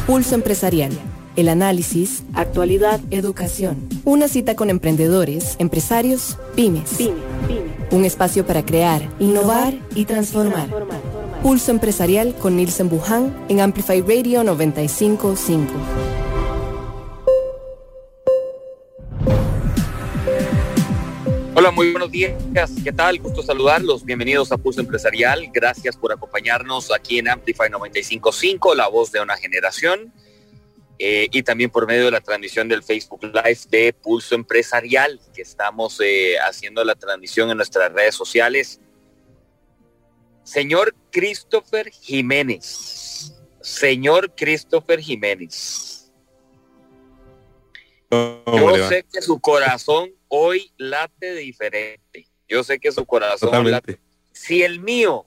Pulso Empresarial. El análisis, actualidad, educación. Una cita con emprendedores, empresarios, pymes. Un espacio para crear, innovar y transformar. Pulso Empresarial con Nilsen Buján en Amplify Radio 95.5. Hola, muy buenos días. ¿Qué tal? Gusto saludarlos. Bienvenidos a Pulso Empresarial. Gracias por acompañarnos aquí en Amplify 95.5, la voz de una generación. Y también por medio de la transmisión del Facebook Live de Pulso Empresarial, que estamos haciendo la transmisión en nuestras redes sociales. Señor Christopher Jiménez. Señor Christopher Jiménez. Yo sé que su corazón hoy late diferente. Yo sé que su corazón totalmente late. Si el mío,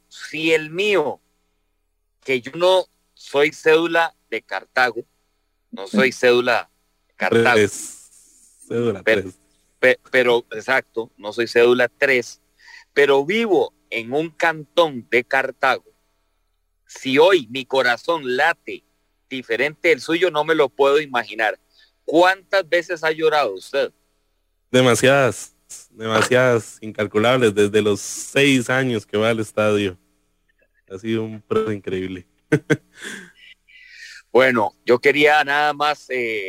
que yo no soy cédula de Cartago, no soy cédula de Cartago. Cédula pero, 3. Pero, exacto, no soy cédula 3, pero vivo en un cantón de Cartago. Si hoy mi corazón late diferente del suyo, no me lo puedo imaginar. ¿Cuántas veces ha llorado usted? Demasiadas, incalculables, desde los 6 años que va al estadio. Ha sido un proceso increíble. Bueno, yo quería nada más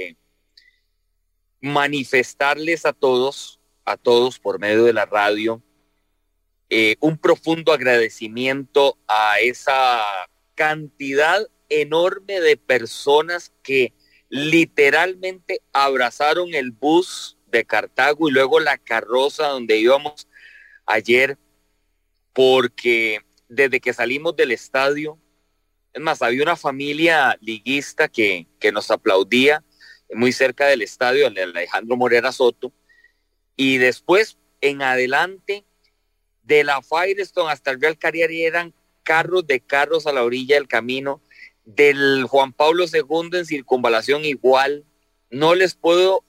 manifestarles a todos por medio de la radio, un profundo agradecimiento a esa cantidad enorme de personas que literalmente abrazaron el bus de Cartago y luego la carroza donde íbamos ayer, porque desde que salimos del estadio, es más, había una familia liguista que nos aplaudía muy cerca del estadio, el Alejandro Morera Soto, y después en adelante de la Firestone hasta el Real Cariari eran carros a la orilla del camino. Del Juan Pablo II en Circunvalación igual. No les puedo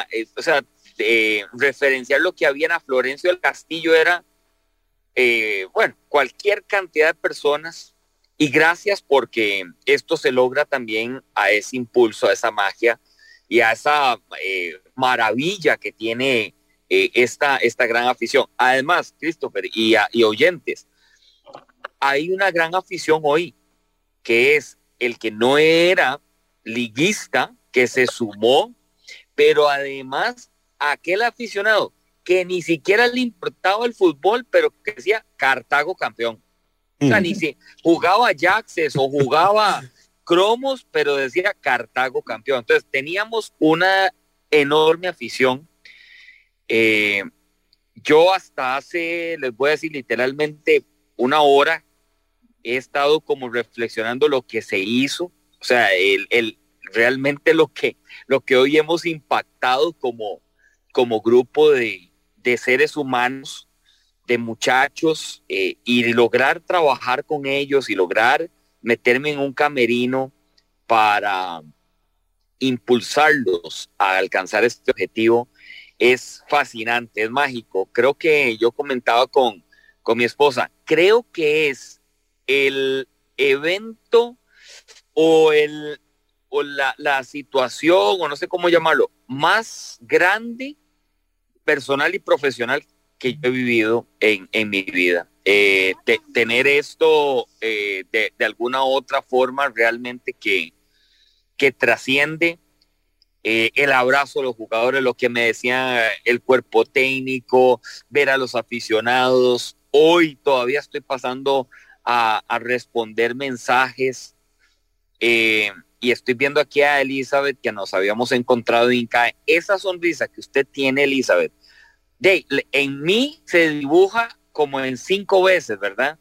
referenciar lo que había en Florencio del Castillo. Era cualquier cantidad de personas, y gracias porque esto se logra también a ese impulso, a esa magia y a esa maravilla que tiene esta gran afición. Además, Christopher y oyentes, hay una gran afición hoy, que es el que no era liguista, que se sumó, pero además aquel aficionado que ni siquiera le importaba el fútbol, pero que decía Cartago campeón. O sea, ni si jugaba Ajaxes o jugaba Cromos, pero decía Cartago campeón. Entonces teníamos una enorme afición. Yo hasta hace, les voy a decir literalmente una hora, he estado como reflexionando lo que se hizo, o sea, realmente lo que hoy hemos impactado como grupo de seres humanos, de muchachos, y lograr trabajar con ellos y lograr meterme en un camerino para impulsarlos a alcanzar este objetivo es fascinante, es mágico. Creo que yo comentaba con mi esposa, creo que es el evento o la situación, o no sé cómo llamarlo, más grande, personal y profesional que yo he vivido en mi vida. Tener esto de alguna otra forma realmente que trasciende el abrazo de los jugadores, lo que me decía el cuerpo técnico, ver a los aficionados. Hoy todavía estoy pasando a responder mensajes, y estoy viendo aquí a Elizabeth, que nos habíamos encontrado en INCAE. Esa sonrisa que usted tiene, Elizabeth, en mí se dibuja como en 5 veces, ¿verdad?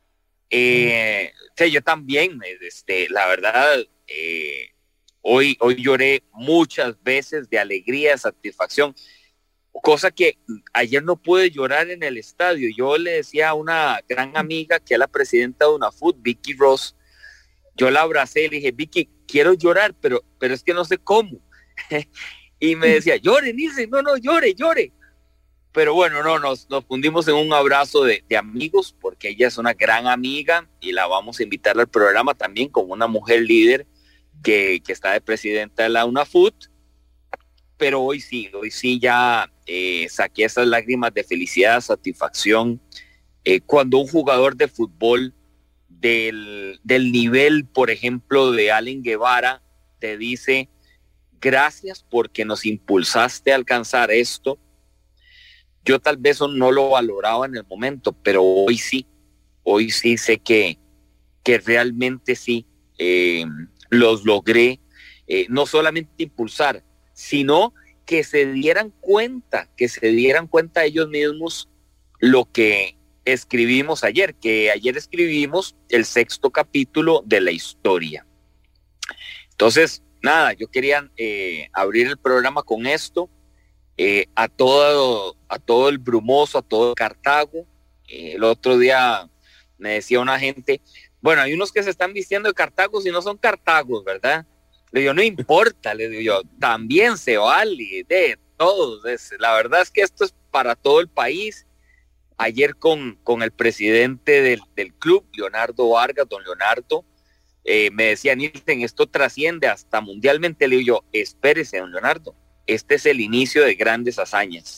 Yo también, la verdad, hoy lloré muchas veces de alegría, de satisfacción, cosa que ayer no pude llorar en el estadio. Yo le decía a una gran amiga, que es la presidenta de UNAFUT, Vicky Ross, yo la abracé y le dije, Vicky, quiero llorar, pero es que no sé cómo. Y me decía, llore, Nilsen, no, llore. Pero bueno, nos fundimos en un abrazo de amigos, porque ella es una gran amiga y la vamos a invitar al programa también como una mujer líder que está de presidenta de la UNAFUT, pero hoy sí ya saqué esas lágrimas de felicidad, satisfacción, cuando un jugador de fútbol del nivel, por ejemplo, de Allen Guevara, te dice, gracias porque nos impulsaste a alcanzar esto. Yo tal vez no lo valoraba en el momento, pero hoy sí sé que realmente sí los logré, no solamente impulsar, sino que se dieran cuenta ellos mismos lo que escribimos ayer, que ayer escribimos el 6º capítulo de la historia. Entonces, nada, yo quería abrir el programa con esto, a todo el Brumoso, a todo Cartago. El otro día me decía una gente, bueno, hay unos que se están vistiendo de Cartagos y no son Cartagos, ¿verdad? Le digo, no importa, le digo yo, también se vale de todos. La verdad es que esto es para todo el país. Ayer con el presidente del club, Leonardo Vargas, don Leonardo, me decía, Nilsen, esto trasciende hasta mundialmente. Le digo yo, espérese, don Leonardo, este es el inicio de grandes hazañas,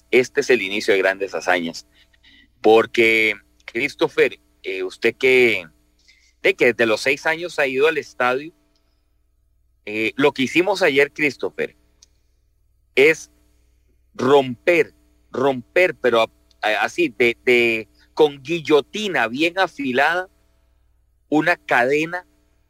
porque, Christopher, usted que desde los 6 años ha ido al estadio, lo que hicimos ayer, Christopher, es romper, pero así, con guillotina bien afilada, una cadena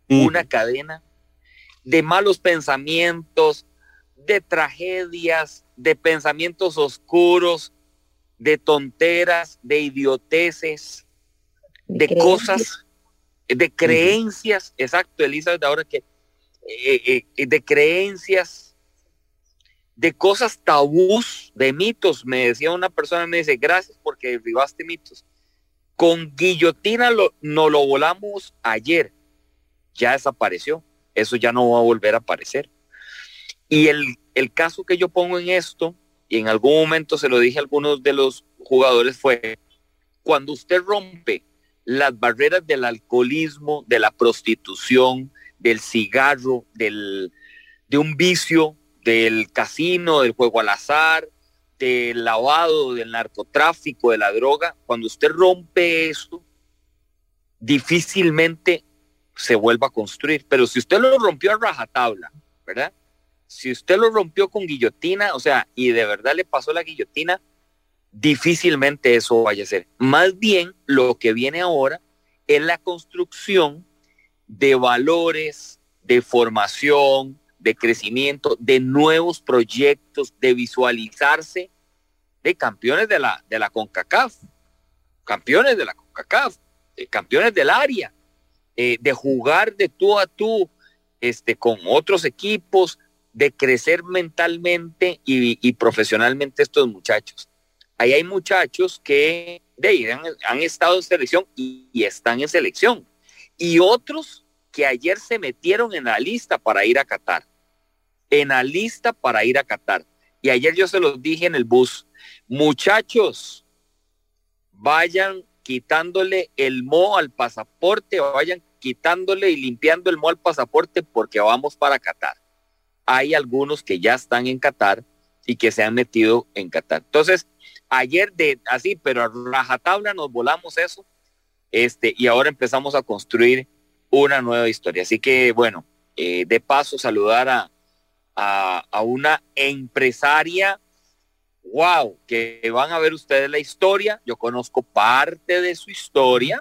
de malos pensamientos, de tragedias, de pensamientos oscuros, de tonteras, de idioteces, de cosas, de creencias, exacto, Elizabeth, ahora que de creencias, de cosas tabús, de mitos. Me decía una persona, me dice, gracias porque derribaste mitos. Con guillotina nos lo volamos ayer, ya desapareció, eso ya no va a volver a aparecer. Y el caso que yo pongo en esto, y en algún momento se lo dije a algunos de los jugadores, fue cuando usted rompe las barreras del alcoholismo, de la prostitución, del cigarro, de un vicio, del casino, del juego al azar, del lavado, del narcotráfico, de la droga. Cuando usted rompe eso, difícilmente se vuelva a construir. Pero si usted lo rompió a rajatabla, ¿verdad? Si usted lo rompió con guillotina, o sea, y de verdad le pasó la guillotina, difícilmente eso vaya a ser. Más bien, lo que viene ahora es la construcción de valores, de formación, de crecimiento, de nuevos proyectos, de visualizarse de campeones de la CONCACAF, campeones del área, de jugar de tú a tú con otros equipos, de crecer mentalmente y profesionalmente estos muchachos. Ahí hay muchachos que han estado en selección y están en selección. Y otros que ayer se metieron en la lista para ir a Qatar. Y ayer yo se los dije en el bus, muchachos, vayan quitándole el moho al pasaporte, vayan quitándole y limpiando el moho al pasaporte porque vamos para Qatar. Hay algunos que ya están en Qatar y que se han metido en Qatar. Entonces, ayer pero a rajatabla nos volamos eso, y ahora empezamos a construir una nueva historia. Así que, bueno, de paso saludar a una empresaria, wow, que van a ver ustedes la historia. Yo conozco parte de su historia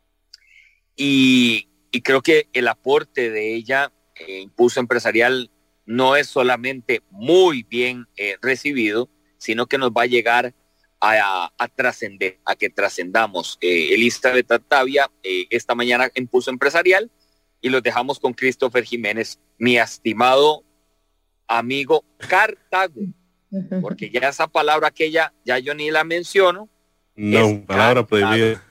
y creo que el aporte de ella en Impulso Empresarial no es solamente muy bien recibido, sino que nos va a llegar a trascender, a que trascendamos. Elizabeth Artavia, esta mañana en Impulso Empresarial, y los dejamos con Christopher Jiménez, mi estimado amigo Cartago, porque ya esa palabra aquella, ya yo ni la menciono. No, palabra prohibida.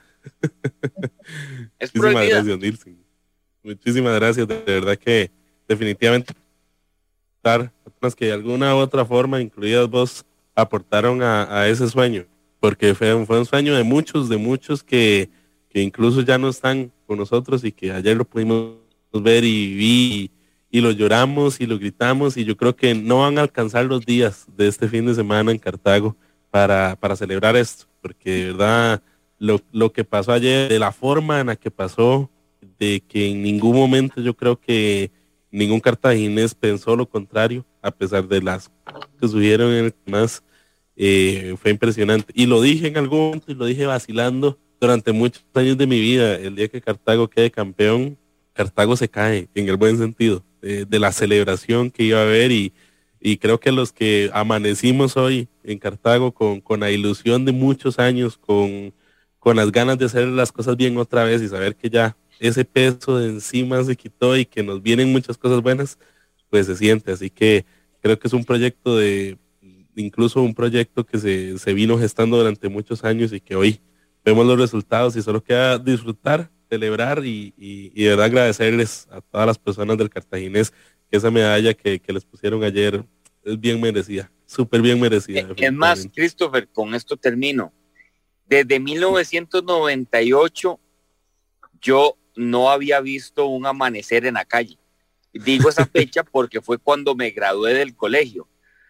Es prohibida. Gracias, Nilsen. Muchísimas gracias, de verdad que definitivamente personas que de alguna u otra forma, incluidas vos, aportaron a ese sueño, porque fue un sueño de muchos que incluso ya no están con nosotros y que ayer lo pudimos ver y y lo lloramos y lo gritamos, y yo creo que no van a alcanzar los días de este fin de semana en Cartago para celebrar esto, porque de verdad lo que pasó ayer, de la forma en la que pasó, de que en ningún momento yo creo que ningún cartaginés pensó lo contrario, a pesar de las que subieron en el más, fue impresionante. Y lo dije en algún momento y lo dije vacilando durante muchos años de mi vida: el día que Cartago quede campeón, Cartago se cae, en el buen sentido, de la celebración que iba a haber, y creo que los que amanecimos hoy en Cartago con la ilusión de muchos años, con las ganas de hacer las cosas bien otra vez y saber que ya ese peso de encima se quitó y que nos vienen muchas cosas buenas, pues se siente. Así que creo que es un proyecto incluso un proyecto que se vino gestando durante muchos años y que hoy vemos los resultados y solo queda disfrutar, celebrar y de verdad agradecerles a todas las personas del Cartaginés que esa medalla que les pusieron ayer es bien merecida, súper bien merecida. Es más, Christopher, con esto termino. Desde 1998 yo no había visto un amanecer en la calle. Digo esa fecha porque fue cuando me gradué del colegio.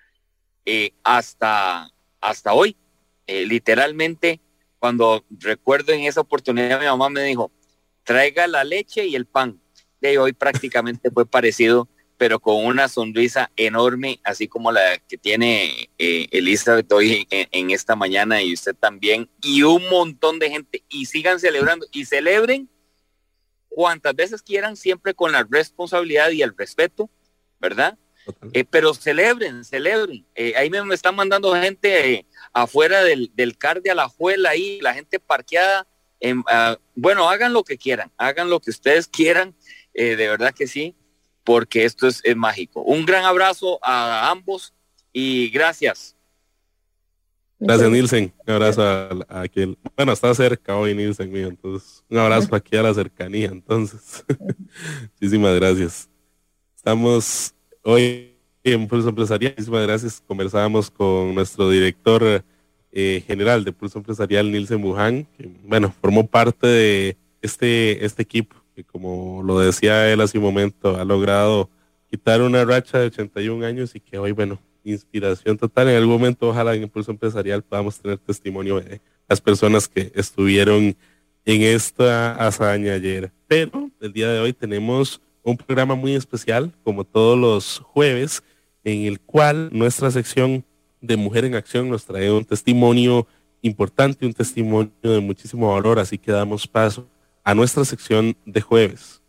Hasta hoy, literalmente, cuando recuerdo en esa oportunidad, mi mamá me dijo, traiga la leche y el pan. De hoy prácticamente fue parecido, pero con una sonrisa enorme, así como la que tiene Elizabeth hoy en esta mañana, y usted también, y un montón de gente. Y sigan celebrando y celebren cuantas veces quieran, siempre con la responsabilidad y el respeto, ¿verdad? Pero celebren. Ahí me están mandando gente afuera del CAR de Alajuela, ahí la gente parqueada. Bueno, hagan lo que quieran, hagan lo que ustedes quieran, de verdad que sí, porque esto es mágico. Un gran abrazo a ambos y gracias. Gracias, Nielsen. Un abrazo a quien, bueno, está cerca hoy Nielsen mío, entonces un abrazo aquí a la cercanía, entonces. Muchísimas gracias. Estamos hoy en Pulso Empresarial. Muchísimas gracias. Conversábamos con nuestro director general de Pulso Empresarial, Nielsen Buján, que, bueno, formó parte de este equipo que, como lo decía él hace un momento, ha logrado quitar una racha de 81 años y que hoy, bueno, inspiración total. En algún momento, ojalá en Impulso Empresarial podamos tener testimonio de las personas que estuvieron en esta hazaña ayer. Pero el día de hoy tenemos un programa muy especial, como todos los jueves, en el cual nuestra sección de Mujer en Acción nos trae un testimonio importante, un testimonio de muchísimo valor. Así que damos paso a nuestra sección de jueves.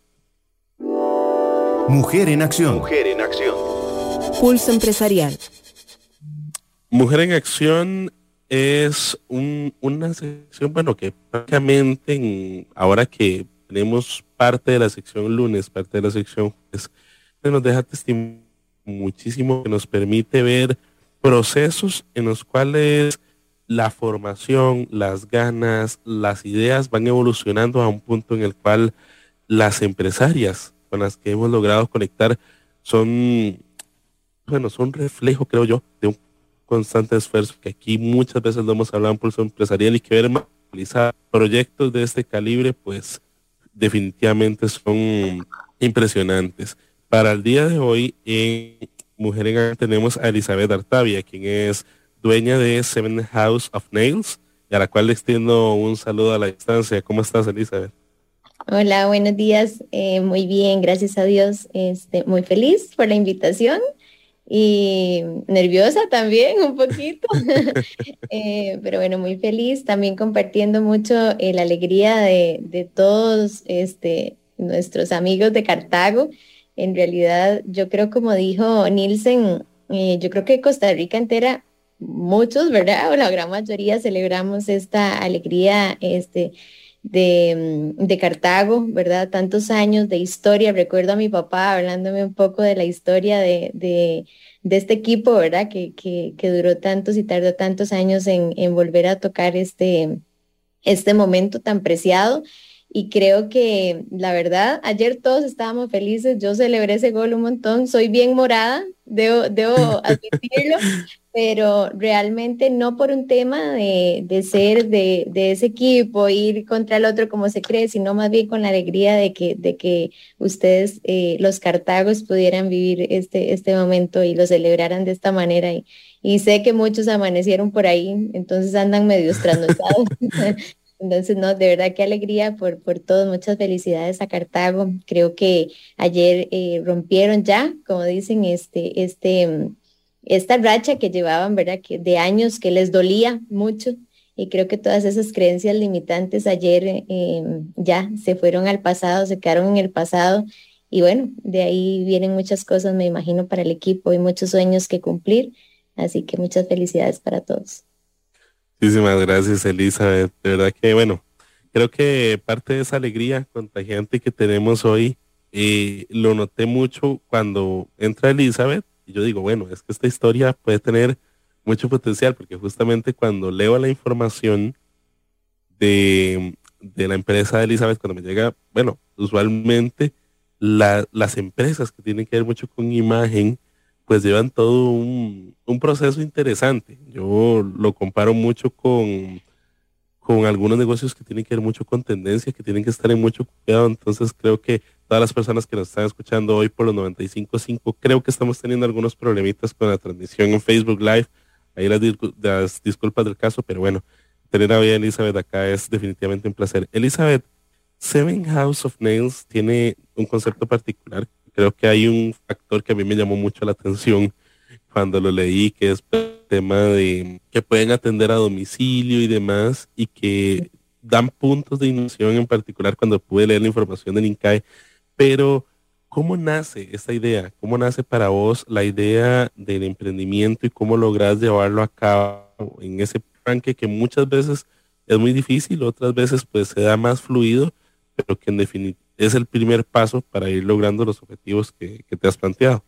Mujer en Acción. Mujer en Acción. Pulso Empresarial. Mujer en Acción es una sección, bueno, que prácticamente ahora que tenemos parte de la sección lunes, parte de la sección jueves, nos deja testimonio muchísimo, que nos permite ver procesos en los cuales la formación, las ganas, las ideas van evolucionando a un punto en el cual las empresarias con las que hemos logrado conectar son reflejo, creo yo, de un constante esfuerzo que aquí muchas veces lo hemos hablado en Pulso Empresarial, y que ver realizar proyectos de este calibre, pues definitivamente son impresionantes. Para el día de hoy, en Mujer en Acción tenemos a Elizabeth Artavia, quien es dueña de Seven House of Nails, y a la cual le extiendo un saludo a la distancia. ¿Cómo estás, Elizabeth? Hola, buenos días. Muy bien, gracias a Dios. Muy feliz por la invitación y nerviosa también un poquito, pero bueno, muy feliz, también compartiendo mucho la alegría de todos nuestros amigos de Cartago. En realidad, yo creo, como dijo Nielsen, yo creo que Costa Rica entera, muchos, ¿verdad? O la gran mayoría celebramos esta alegría de Cartago, ¿verdad? Tantos años de historia. Recuerdo a mi papá hablándome un poco de la historia de este equipo, ¿verdad? Que duró tantos y tardó tantos años en volver a tocar este momento tan preciado. Y creo que, la verdad, ayer todos estábamos felices. Yo celebré ese gol un montón. Soy bien morada, debo admitirlo. pero realmente no por un tema de ser de ese equipo, ir contra el otro como se cree, sino más bien con la alegría de que ustedes, los cartagos, pudieran vivir este momento y lo celebraran de esta manera. Y sé que muchos amanecieron por ahí, entonces andan medios trasnochados. Entonces, no, de verdad qué alegría por todos, muchas felicidades a Cartago. Creo que ayer rompieron ya, como dicen, esta racha que llevaban, ¿verdad? Que de años que les dolía mucho. Y creo que todas esas creencias limitantes ayer ya se fueron al pasado, se quedaron en el pasado. Y bueno, de ahí vienen muchas cosas, me imagino, para el equipo y muchos sueños que cumplir. Así que muchas felicidades para todos. Muchísimas gracias, Elizabeth. De verdad que, bueno, creo que parte de esa alegría contagiante que tenemos hoy, lo noté mucho cuando entra Elizabeth. Y yo digo, bueno, es que esta historia puede tener mucho potencial, porque justamente cuando leo la información de la empresa de Elizabeth, cuando me llega, bueno, usualmente las empresas que tienen que ver mucho con imagen, pues llevan todo un proceso interesante. Yo lo comparo mucho con algunos negocios que tienen que ver mucho con tendencia, que tienen que estar en mucho cuidado. Entonces creo que todas las personas que nos están escuchando hoy por los 95.5, creo que estamos teniendo algunos problemitas con la transmisión en Facebook Live. Ahí las disculpas del caso, pero bueno, tener a Elizabeth acá es definitivamente un placer. Elizabeth, Seven House of Nails tiene un concepto particular. Creo que hay un factor que a mí me llamó mucho la atención cuando lo leí, que es el tema de que pueden atender a domicilio y demás, y que dan puntos de innovación en particular cuando pude leer la información del INCAE. Pero, ¿cómo nace esta idea? ¿Cómo nace para vos la idea del emprendimiento y cómo lográs llevarlo a cabo en ese arranque que muchas veces es muy difícil, otras veces pues se da más fluido, pero que en definitiva es el primer paso para ir logrando los objetivos que te has planteado?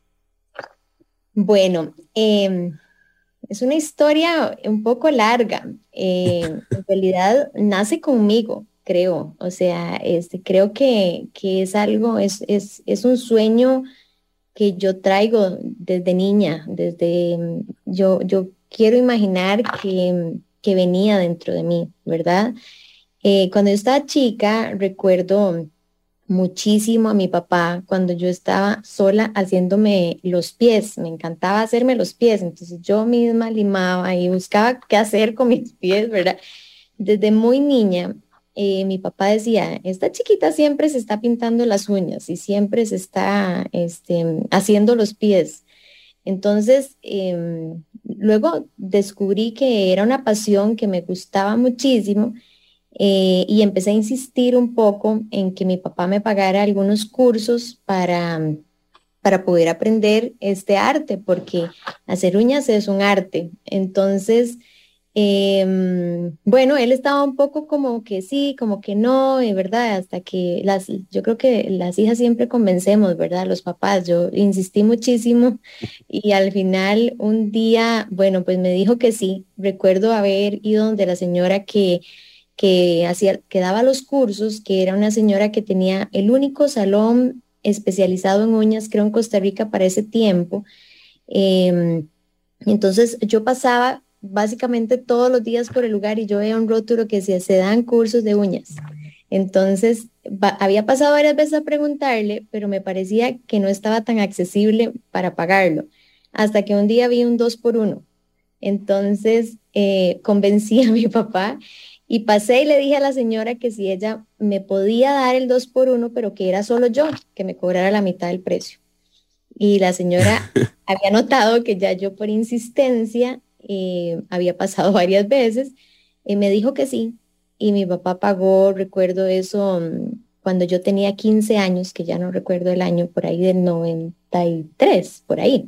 Bueno, es una historia un poco larga. En realidad nace conmigo, creo. O sea, creo que es algo, es un sueño que yo traigo desde niña, yo quiero imaginar que venía dentro de mí, ¿verdad? Cuando yo estaba chica, recuerdo muchísimo a mi papá cuando yo estaba sola haciéndome los pies. Me encantaba hacerme los pies, entonces yo misma limaba y buscaba qué hacer con mis pies, ¿verdad? Desde muy niña, mi papá decía, esta chiquita siempre se está pintando las uñas y siempre se está haciendo los pies. Entonces, luego descubrí que era una pasión que me gustaba muchísimo, y empecé a insistir un poco en que mi papá me pagara algunos cursos para poder aprender este arte, porque hacer uñas es un arte. Entonces, bueno, él estaba un poco como que sí, como que no, ¿verdad? Hasta que yo creo que las hijas siempre convencemos, ¿verdad? Los papás, yo insistí muchísimo y al final un día, bueno, pues me dijo que sí. Recuerdo haber ido donde la señora que daba los cursos, que era una señora que tenía el único salón especializado en uñas, creo en Costa Rica para ese tiempo. Entonces yo pasaba básicamente todos los días por el lugar y yo veía un rótulo que decía, se dan cursos de uñas. Entonces había pasado varias veces a preguntarle, pero me parecía que no estaba tan accesible para pagarlo, hasta que un día vi un 2x1. Entonces convencí a mi papá y pasé y le dije a la señora que si ella me podía dar el 2x1, pero que era solo yo, que me cobrara la mitad del precio. Y la señora había notado que ya yo por insistencia había pasado varias veces, me dijo que sí. Y mi papá pagó, recuerdo eso, cuando yo tenía 15 años, que ya no recuerdo el año, por ahí del 93, por ahí.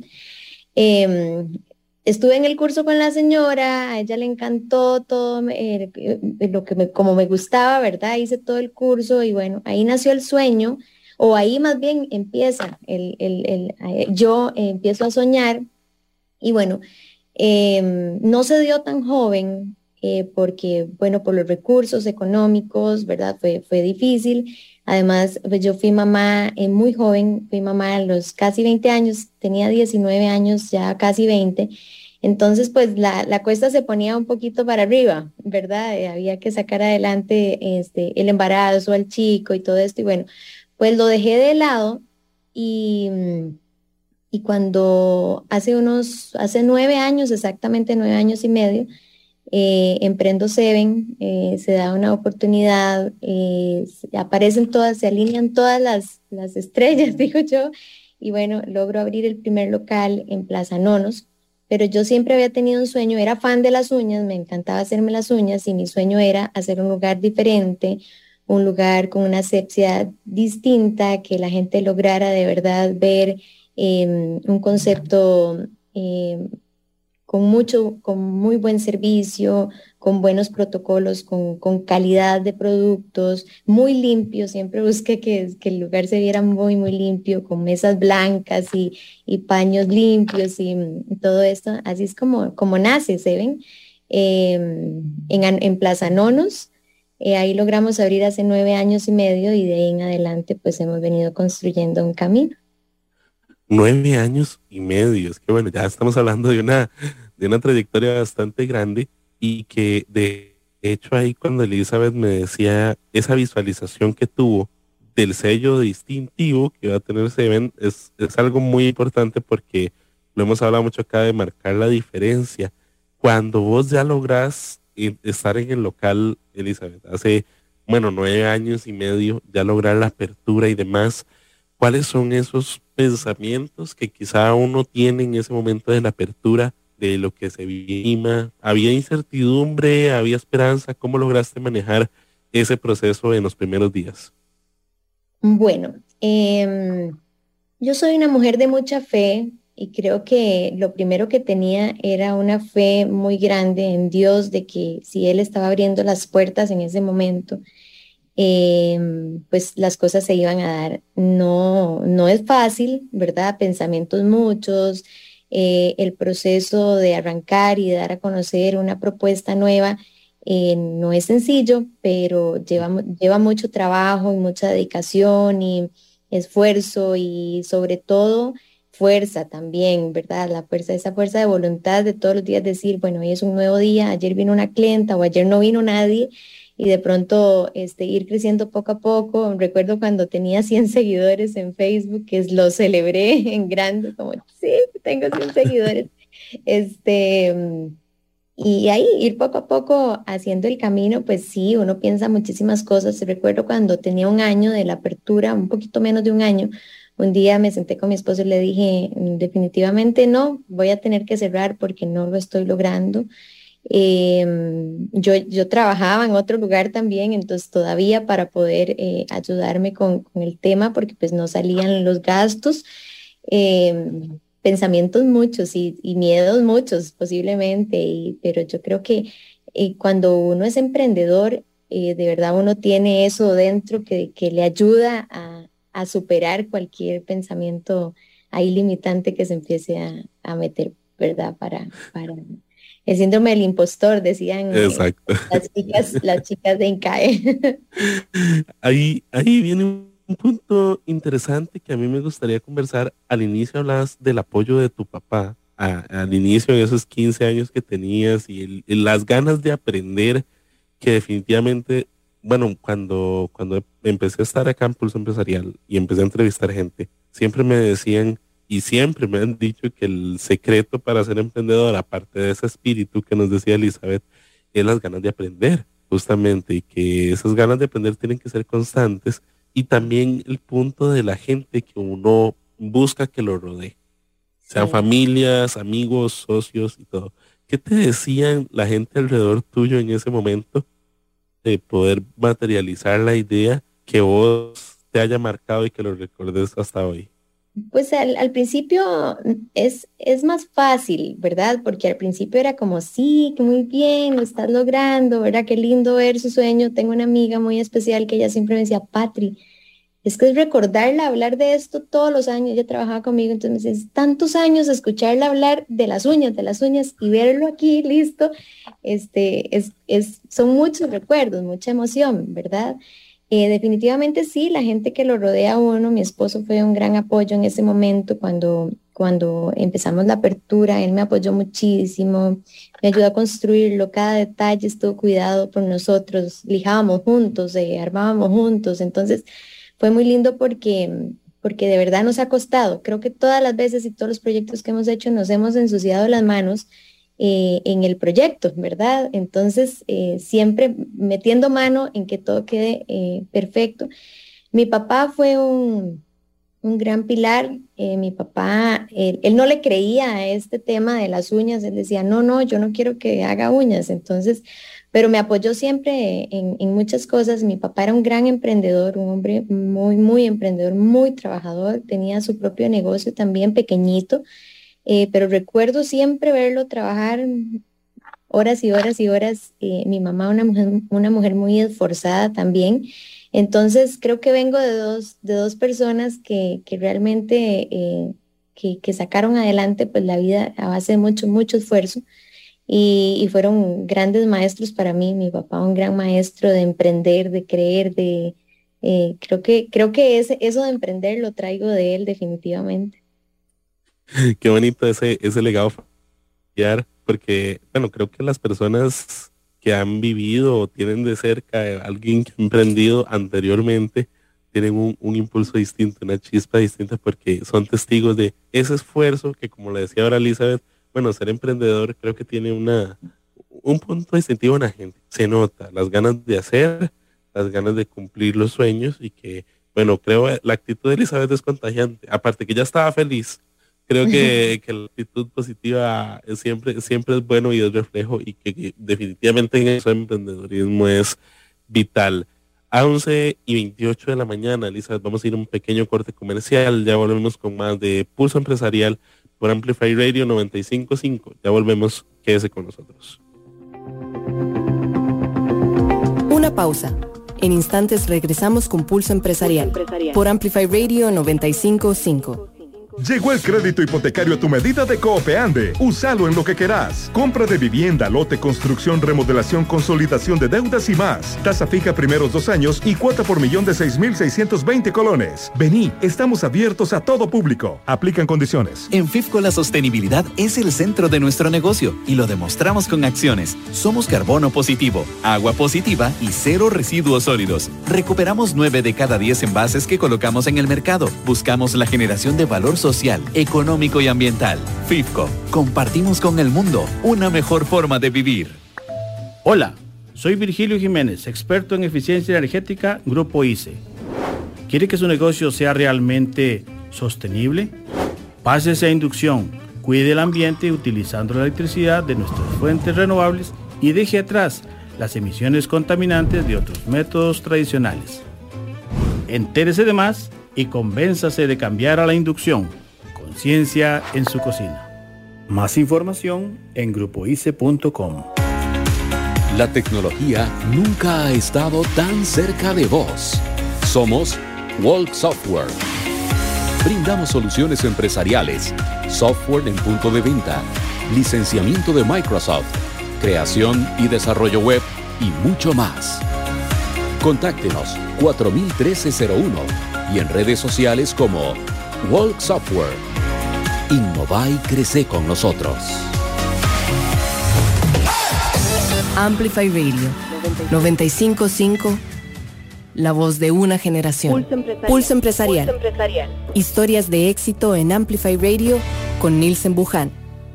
Estuve en el curso con la señora, a ella le encantó todo como me gustaba, ¿verdad? Hice todo el curso y bueno, ahí nació el sueño, o ahí más bien empieza, yo empiezo a soñar y bueno, no se dio tan joven, porque bueno, por los recursos económicos, ¿verdad? Fue difícil. Además, pues yo fui mamá muy joven, fui mamá a los casi 20 años, tenía 19 años, ya casi 20. Entonces, pues la cuesta se ponía un poquito para arriba, ¿verdad? Había que sacar adelante el embarazo al chico y todo esto. Y bueno, pues lo dejé de lado y, y cuando hace 9 años, exactamente 9 años y medio, emprendo Seven, se da una oportunidad, aparecen todas, se alinean todas las estrellas, digo yo, y bueno, logro abrir el primer local en Plaza Nonos, pero yo siempre había tenido un sueño, era fan de las uñas, me encantaba hacerme las uñas y mi sueño era hacer un lugar diferente, un lugar con una asepsia distinta, que la gente lograra de verdad ver un concepto con muy buen servicio, con buenos protocolos, con calidad de productos, muy limpio. Siempre busqué que el lugar se viera muy, muy limpio, con mesas blancas y paños limpios y todo esto. Así es como nace, ¿se ven? En Plaza Nonos. Ahí logramos abrir hace 9 años y medio y de ahí en adelante pues hemos venido construyendo un camino. 9 años y medio, es que bueno, ya estamos hablando de una trayectoria bastante grande y que de hecho ahí cuando Elizabeth me decía esa visualización que tuvo del sello distintivo que va a tener Seven es algo muy importante porque lo hemos hablado mucho acá de marcar la diferencia. Cuando vos ya lográs estar en el local, Elizabeth, hace, bueno, 9 años y medio, ya lograr la apertura y demás, ¿cuáles son esos pensamientos que quizá uno tiene en ese momento de la apertura, de lo que se viene? ¿Había incertidumbre? ¿Había esperanza? ¿Cómo lograste manejar ese proceso en los primeros días? Bueno, yo soy una mujer de mucha fe y creo que lo primero que tenía era una fe muy grande en Dios de que si Él estaba abriendo las puertas en ese momento, pues las cosas se iban a dar. No, no es fácil, ¿verdad? Pensamientos muchos, el proceso de arrancar y de dar a conocer una propuesta nueva. No es sencillo, pero lleva mucho trabajo y mucha dedicación y esfuerzo y sobre todo fuerza también, ¿verdad? Esa fuerza de voluntad de todos los días decir, bueno, hoy es un nuevo día, ayer vino una clienta o ayer no vino nadie y de pronto ir creciendo poco a poco. Recuerdo cuando tenía 100 seguidores en Facebook, que lo celebré en grande, como, sí, tengo 100 seguidores. Y ahí ir poco a poco haciendo el camino, pues sí, uno piensa muchísimas cosas. Recuerdo cuando tenía un año de la apertura, un poquito menos de un año, un día me senté con mi esposo y le dije, definitivamente no, voy a tener que cerrar porque no lo estoy logrando. Yo trabajaba en otro lugar también, entonces todavía para poder ayudarme con el tema, porque pues no salían los gastos, pensamientos muchos y miedos muchos posiblemente, pero yo creo que cuando uno es emprendedor, de verdad uno tiene eso dentro que le ayuda a superar cualquier pensamiento ahí limitante que se empiece a meter, ¿verdad? Para el síndrome del impostor, decían Exacto. las chicas de INCAE. Ahí viene un punto interesante que a mí me gustaría conversar. Al inicio hablabas del apoyo de tu papá, al inicio de esos 15 años que tenías y las ganas de aprender que definitivamente, bueno, cuando empecé a estar acá en Pulso Empresarial y empecé a entrevistar gente, siempre me decían y siempre me han dicho que el secreto para ser emprendedor, aparte de ese espíritu que nos decía Elizabeth, es las ganas de aprender, justamente, y que esas ganas de aprender tienen que ser constantes y también el punto de la gente que uno busca que lo rodee, sean Sí. familias, amigos, socios y todo. ¿Qué te decían la gente alrededor tuyo en ese momento de poder materializar la idea que vos te haya marcado y que lo recordes hasta hoy? Pues al principio es más fácil, ¿verdad? Porque al principio era como, sí, que muy bien, lo estás logrando, ¿verdad? Qué lindo ver su sueño. Tengo una amiga muy especial que ella siempre me decía, Patri, es que es recordarla hablar de esto todos los años. Ella trabajaba conmigo, entonces me decía, es tantos años escucharla hablar de las uñas y verlo aquí, listo. Son muchos recuerdos, mucha emoción, ¿verdad? Definitivamente sí, la gente que lo rodea a uno, mi esposo fue un gran apoyo en ese momento cuando empezamos la apertura, él me apoyó muchísimo, me ayudó a construirlo, cada detalle estuvo cuidado por nosotros, lijábamos juntos, armábamos juntos, entonces fue muy lindo porque de verdad nos ha costado. Creo que todas las veces y todos los proyectos que hemos hecho nos hemos ensuciado las manos en el proyecto, ¿verdad? Entonces, siempre metiendo mano en que todo quede perfecto. Mi papá fue un gran pilar. Mi papá, él no le creía a este tema de las uñas. Él decía, no, yo no quiero que haga uñas. Entonces, pero me apoyó siempre en muchas cosas. Mi papá era un gran emprendedor, un hombre muy, muy emprendedor, muy trabajador. Tenía su propio negocio también pequeñito. Pero recuerdo siempre verlo trabajar horas y horas y horas. Mi mamá, una mujer muy esforzada también. Entonces creo que vengo de dos personas que realmente que sacaron adelante pues la vida a base de mucho, mucho esfuerzo y fueron grandes maestros para mí. Mi papá, un gran maestro de emprender, de creer, creo que eso de emprender lo traigo de él definitivamente. Qué bonito ese legado familiar, porque, bueno, creo que las personas que han vivido o tienen de cerca a alguien que ha emprendido anteriormente tienen un impulso distinto, una chispa distinta, porque son testigos de ese esfuerzo que, como le decía ahora Elizabeth, bueno, ser emprendedor creo que tiene un punto distintivo en la gente. Se nota las ganas de hacer, las ganas de cumplir los sueños y que, bueno, creo la actitud de Elizabeth es contagiante. Aparte que ya estaba feliz. Creo que la actitud positiva siempre es bueno y es reflejo y que definitivamente en eso el emprendedorismo es vital. A 11:28 de la mañana, Elizabeth, vamos a ir a un pequeño corte comercial. Ya volvemos con más de Pulso Empresarial por Amplify Radio 95.5. Ya volvemos, quédese con nosotros. Una pausa. En instantes regresamos con Pulso Empresarial por Amplify Radio 95.5. Llegó el crédito hipotecario a tu medida de Coopeande. Úsalo en lo que querás. Compra de vivienda, lote, construcción, remodelación, consolidación de deudas y más. Tasa fija primeros 2 años y cuota por millón de 6.620 colones. Vení, estamos abiertos a todo público. Aplican condiciones. En FIFCO la sostenibilidad es el centro de nuestro negocio y lo demostramos con acciones. Somos carbono positivo, agua positiva y 0 residuos sólidos. Recuperamos 9 de cada 10 envases que colocamos en el mercado. Buscamos la generación de valor social, económico y ambiental. FIFCO, compartimos con el mundo una mejor forma de vivir. Hola, soy Virgilio Jiménez, experto en eficiencia energética, Grupo ICE. ¿Quiere que su negocio sea realmente sostenible? Pásese a inducción, cuide el ambiente utilizando la electricidad de nuestras fuentes renovables y deje atrás las emisiones contaminantes de otros métodos tradicionales. Entérese de más y convénzase de cambiar a la inducción. Conciencia en su cocina. Más información en grupoice.com. La tecnología nunca ha estado tan cerca de vos. Somos Walk Software. Brindamos soluciones empresariales, software en punto de venta, licenciamiento de Microsoft, creación y desarrollo web y mucho más. Contáctenos 401301 y en redes sociales como Walk Software. Innova y crece con nosotros. Amplify Radio 95.5, la voz de una generación. Pulso Empresarial. Historias de éxito en Amplify Radio con Nielsen Buján.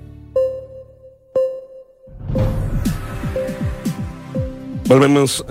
Volvemos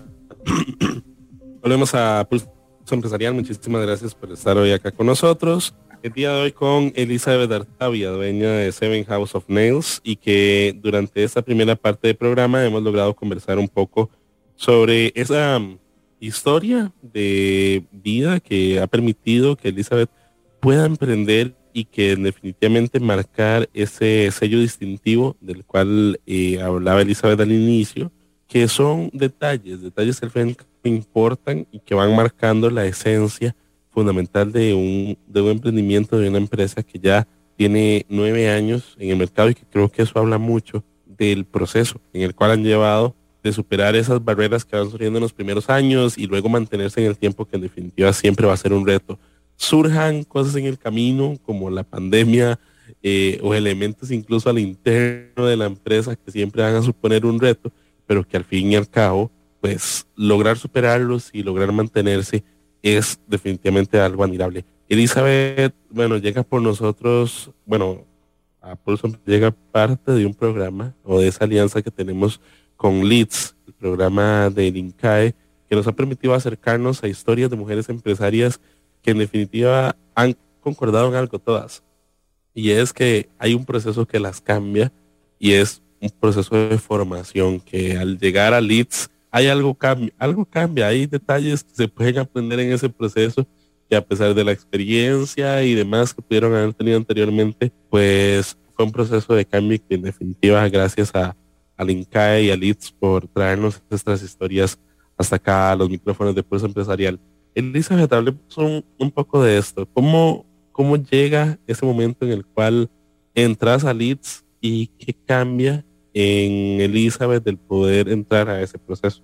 a Pulso Empresarial. Muchísimas gracias por estar hoy acá con nosotros. El día de hoy con Elizabeth Artavia, dueña de Seven House of Nails, y que durante esta primera parte del programa hemos logrado conversar un poco sobre esa historia de vida que ha permitido que Elizabeth pueda emprender y que definitivamente marcar ese sello distintivo del cual hablaba Elizabeth al inicio, que son detalles que al fin importan y que van marcando la esencia fundamental de un emprendimiento, de una empresa que ya tiene 9 años en el mercado, y que creo que eso habla mucho del proceso en el cual han llevado de superar esas barreras que van surgiendo en los primeros años y luego mantenerse en el tiempo, que en definitiva siempre va a ser un reto. surjan cosas en el camino, como la pandemia, o elementos incluso al interno de la empresa que siempre van a suponer un reto, pero que al fin y al cabo, pues lograr superarlos y lograr mantenerse es definitivamente algo admirable. Elizabeth, bueno, llega por nosotros, bueno, a Pulso llega parte de un programa o de esa alianza que tenemos con Leads, el programa del INCAE, que nos ha permitido acercarnos a historias de mujeres empresarias que en definitiva han concordado en algo todas. Y es que hay un proceso que las cambia y es un proceso de formación que al llegar a Leads hay algo cambia, hay detalles que se pueden aprender en ese proceso que a pesar de la experiencia y demás que pudieron haber tenido anteriormente, pues fue un proceso de cambio que en definitiva gracias al INCAE y a Leads por traernos estas historias hasta acá a los micrófonos de Pulso Empresarial. Elizabeth, hablemos un poco de esto. ¿Cómo llega ese momento en el cual entras a Leads y qué cambia en Elizabeth del poder entrar a ese proceso?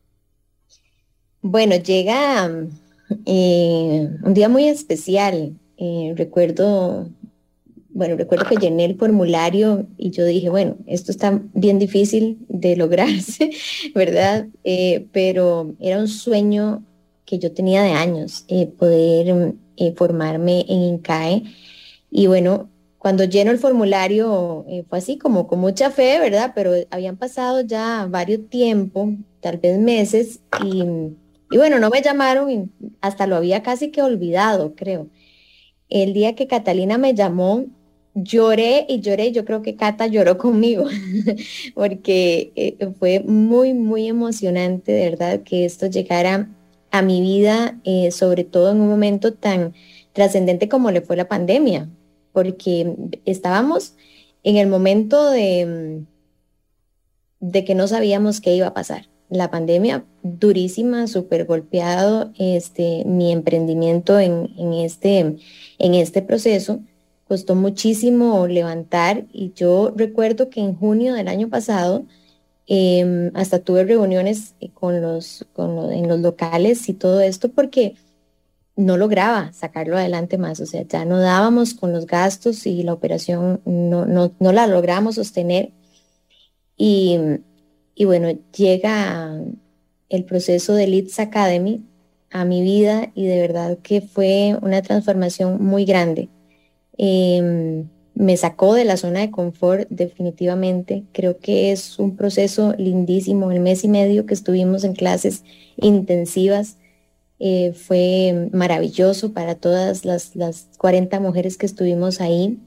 Bueno, llega un día muy especial. Recuerdo que llené el formulario y yo dije, bueno, esto está bien difícil de lograrse, ¿verdad? Pero era un sueño que yo tenía de años, poder formarme en INCAE. Y bueno, cuando lleno el formulario fue así como con mucha fe, ¿verdad? Pero habían pasado ya varios tiempo, tal vez meses, y bueno, no me llamaron y hasta lo había casi que olvidado, creo. El día que Catalina me llamó, lloré y lloré. Yo creo que Cata lloró conmigo porque fue muy, muy emocionante, de verdad, que esto llegara a mi vida, sobre todo en un momento tan trascendente como le fue la pandemia, porque estábamos en el momento de que no sabíamos qué iba a pasar. La pandemia durísima, súper golpeado mi emprendimiento en este proceso. Costó muchísimo levantar y yo recuerdo que en junio del año pasado hasta tuve reuniones en los locales y todo esto porque no lograba sacarlo adelante más. O sea, ya no dábamos con los gastos y la operación no la logramos sostener. Y bueno, llega el proceso de Leads Academy a mi vida y de verdad que fue una transformación muy grande. Me sacó de la zona de confort definitivamente. Creo que es un proceso lindísimo. El mes y medio que estuvimos en clases intensivas fue maravilloso para todas las 40 mujeres que estuvimos ahí.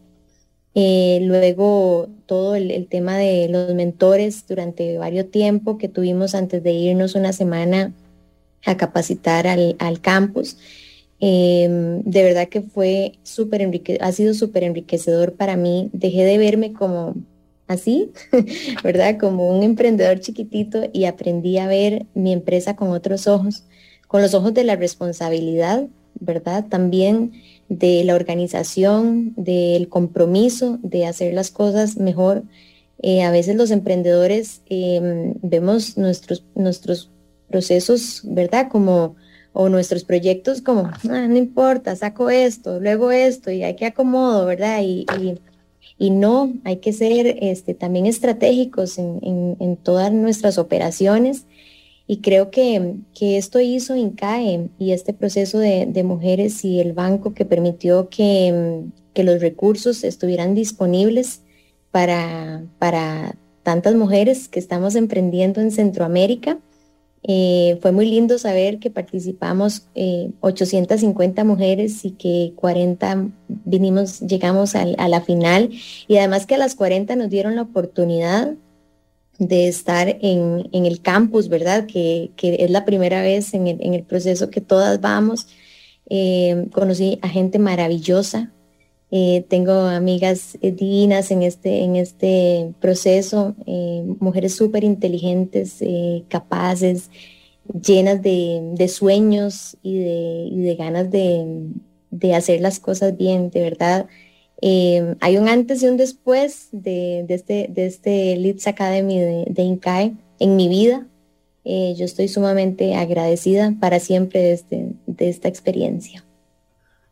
Luego todo el tema de los mentores durante varios tiempos que tuvimos antes de irnos una semana a capacitar al campus. De verdad que fue ha sido súper enriquecedor para mí. Dejé de verme como así, ¿verdad? Como un emprendedor chiquitito y aprendí a ver mi empresa con otros ojos, con los ojos de la responsabilidad, ¿verdad? También de la organización, del compromiso de hacer las cosas mejor. A veces los emprendedores vemos nuestros procesos, ¿verdad? O nuestros proyectos como, no importa, saco esto, luego esto y hay que acomodo, ¿verdad? Y no, hay que ser también estratégicos en todas nuestras operaciones. Y creo que esto hizo INCAE y este proceso de mujeres y el banco que permitió que los recursos estuvieran disponibles para tantas mujeres que estamos emprendiendo en Centroamérica. Fue muy lindo saber que participamos 850 mujeres y que 40 llegamos a la final, y además que a las 40 nos dieron la oportunidad de estar en el campus, ¿verdad? Que es la primera vez en el proceso que todas vamos. Conocí a gente maravillosa. Tengo amigas divinas en este proceso, mujeres súper inteligentes, capaces, llenas de sueños y de ganas de hacer las cosas bien, de verdad. Hay un antes y un después de este Leads Academy de INCAE en mi vida. Yo estoy sumamente agradecida para siempre de esta experiencia.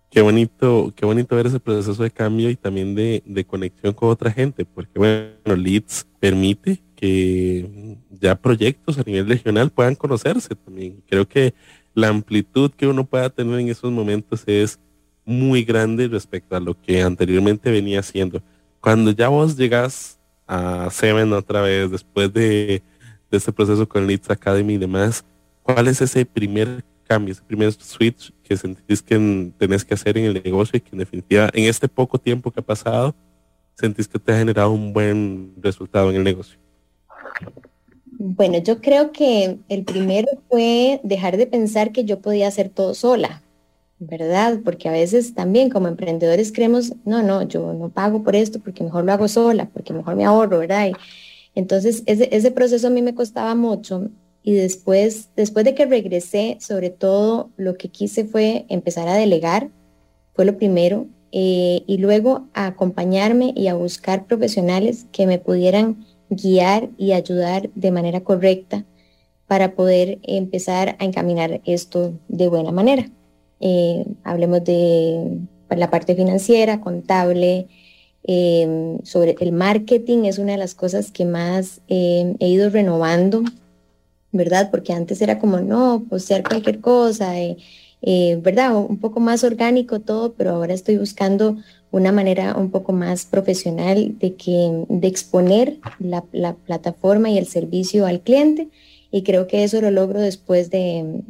qué bonito ver ese proceso de cambio y también de conexión con otra gente, porque bueno, Leads permite que ya proyectos a nivel regional puedan conocerse también. Creo que la amplitud que uno pueda tener en esos momentos es muy grande respecto a lo que anteriormente venía haciendo. Cuando ya vos llegas a Seven otra vez, después de este proceso con Leads Academy y demás, ¿cuál es ese primer cambio, ese primer switch que sentís que tenés que hacer en el negocio y que en definitiva, en este poco tiempo que ha pasado, sentís que te ha generado un buen resultado en el negocio? Bueno, yo creo que el primero fue dejar de pensar que yo podía hacer todo sola, ¿verdad? Porque a veces también como emprendedores creemos, no, yo no pago por esto porque mejor lo hago sola, porque mejor me ahorro, ¿verdad? Y entonces ese proceso a mí me costaba mucho y después de que regresé, sobre todo lo que quise fue empezar a delegar, fue lo primero, y luego a acompañarme y a buscar profesionales que me pudieran guiar y ayudar de manera correcta para poder empezar a encaminar esto de buena manera. Hablemos de la parte financiera, contable, sobre el marketing es una de las cosas que más he ido renovando, ¿verdad? Porque antes era como, no, postear cualquier cosa, ¿verdad? Un poco más orgánico todo, pero ahora estoy buscando una manera un poco más profesional de exponer la plataforma y el servicio al cliente, y creo que eso lo logro después de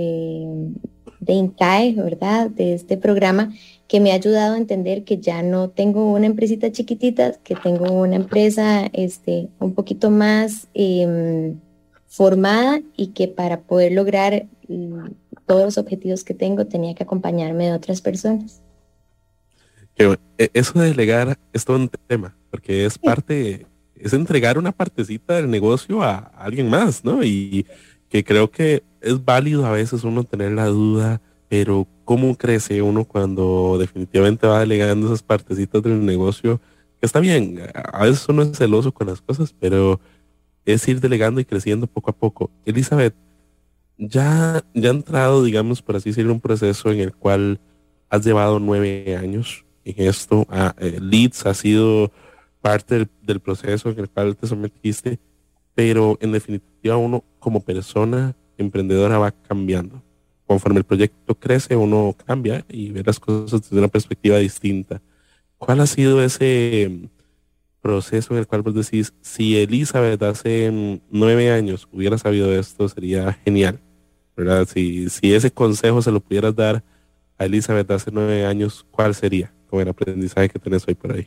INCAE, ¿verdad? De este programa que me ha ayudado a entender que ya no tengo una empresita chiquitita, que tengo una empresa un poquito más formada, y que para poder lograr todos los objetivos que tengo tenía que acompañarme de otras personas. Eso de delegar es todo un tema, porque es parte, es entregar una partecita del negocio a alguien más, ¿no? Y que creo que es válido a veces uno tener la duda, pero ¿cómo crece uno cuando definitivamente va delegando esas partecitas del negocio? Que está bien, a veces uno es celoso con las cosas, pero es ir delegando y creciendo poco a poco. Elizabeth, ya ha entrado, digamos, por así decirlo, un proceso en el cual has llevado 9 años en esto. Leads ha sido parte del proceso en el cual te sometiste, pero en definitiva uno como persona emprendedora va cambiando. Conforme el proyecto crece, uno cambia y ve las cosas desde una perspectiva distinta. ¿Cuál ha sido ese proceso en el cual vos decís, si Elizabeth hace 9 años hubiera sabido esto, sería genial, ¿verdad? Si ese consejo se lo pudieras dar a Elizabeth hace 9 años, ¿cuál sería con el aprendizaje que tenés hoy por ahí?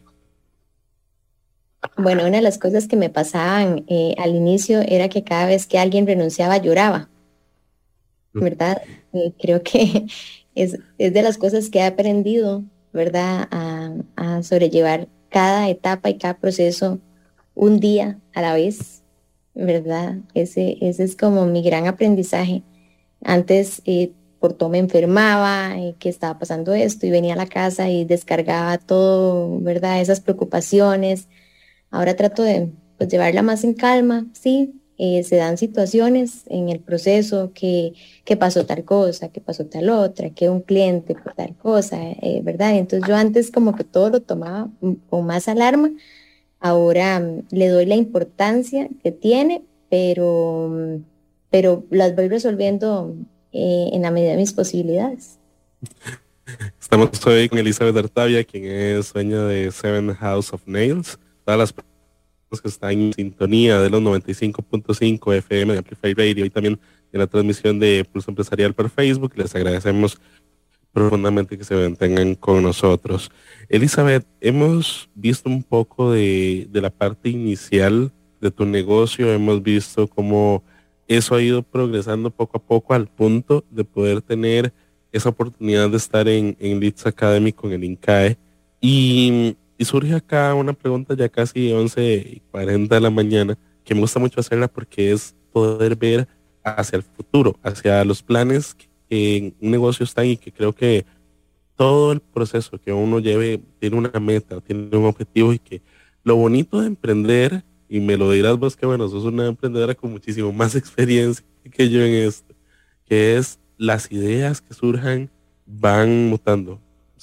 Bueno, una de las cosas que me pasaban al inicio era que cada vez que alguien renunciaba lloraba, ¿verdad? Creo que es de las cosas que he aprendido, ¿verdad? A sobrellevar cada etapa y cada proceso un día a la vez, ¿verdad? Ese es como mi gran aprendizaje. Antes por todo me enfermaba, que estaba pasando esto, y venía a la casa y descargaba todo, ¿verdad? Esas preocupaciones. Ahora trato de llevarla más en calma, sí. Se dan situaciones en el proceso que pasó tal cosa, que pasó tal otra, que un cliente por tal cosa, ¿verdad? Entonces yo antes como que todo lo tomaba con más alarma. Ahora le doy la importancia que tiene, pero las voy resolviendo en la medida de mis posibilidades. Estamos hoy con Elizabeth Artavia, quien es dueña de Seven House of Nails. Todas las personas que están en sintonía de los 95.5 FM de Amplify Radio y también en la transmisión de Pulso Empresarial por Facebook, les agradecemos profundamente que se mantengan con nosotros. Elizabeth, hemos visto un poco de la parte inicial de tu negocio, hemos visto cómo eso ha ido progresando poco a poco al punto de poder tener esa oportunidad de estar en Leads Academy con el INCAE. Y surge acá una pregunta ya casi 11:40 de la mañana, que me gusta mucho hacerla porque es poder ver hacia el futuro, hacia los planes que en un negocio están, y que creo que todo el proceso que uno lleve tiene una meta, tiene un objetivo, y que lo bonito de emprender, y me lo dirás vos que bueno, sos una emprendedora con muchísimo más experiencia que yo en esto, que es las ideas que surjan van mutando.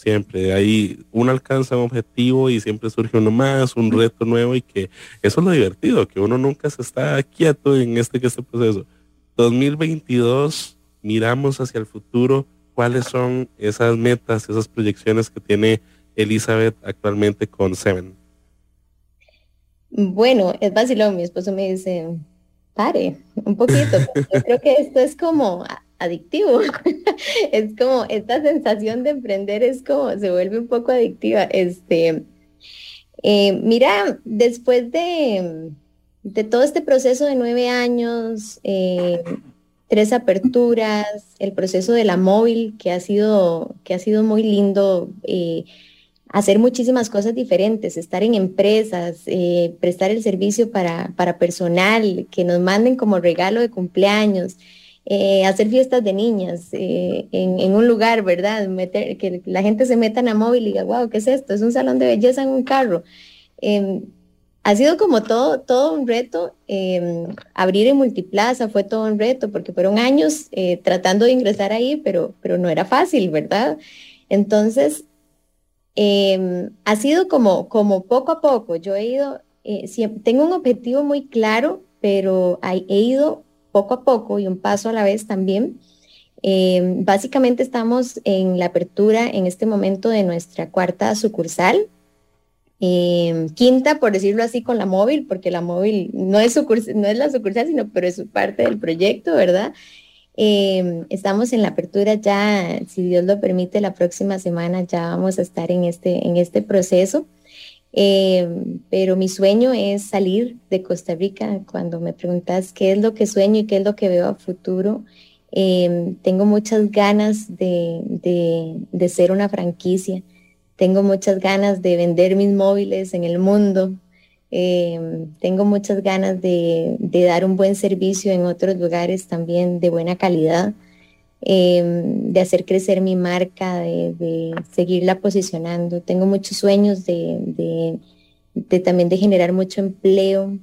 siempre. Ahí uno alcanza un objetivo y siempre surge uno más, un reto nuevo, y que eso es lo divertido, que uno nunca se está quieto en este proceso. 2022, miramos hacia el futuro. ¿Cuáles son esas metas, esas proyecciones que tiene Elizabeth actualmente con Seven? Bueno, es vacilón, mi esposo me dice, pare un poquito, porque yo creo que esto es como adictivo, es como esta sensación de emprender es como, se vuelve un poco adictiva. Mira, después de todo este proceso de 9 años, 3 aperturas, el proceso de la móvil, que ha sido muy lindo, hacer muchísimas cosas diferentes, estar en empresas, prestar el servicio para personal, que nos manden como regalo de cumpleaños, hacer fiestas de niñas en un lugar, ¿verdad? Que la gente se meta en la móvil y diga, wow, ¿qué es esto? Es un salón de belleza en un carro. Ha sido como todo un reto. Abrir en Multiplaza fue todo un reto, porque fueron años tratando de ingresar ahí, pero no era fácil, ¿verdad? Entonces, ha sido como poco a poco. Yo he ido, tengo un objetivo muy claro, pero he ido poco a poco y un paso a la vez también. Básicamente estamos en la apertura en este momento de nuestra 4ª sucursal. 5ª, por decirlo así, con la móvil, porque la móvil no es la sucursal, pero es parte del proyecto, ¿verdad? Estamos en la apertura ya, si Dios lo permite, la próxima semana ya vamos a estar en este proceso. Pero mi sueño es salir de Costa Rica. Cuando me preguntas qué es lo que sueño y qué es lo que veo a futuro, tengo muchas ganas de ser una franquicia. Tengo muchas ganas de vender mis móviles en el mundo. Tengo muchas ganas de dar un buen servicio en otros lugares también de buena calidad, de hacer crecer mi marca, de seguirla posicionando. Tengo muchos sueños también de generar mucho empleo.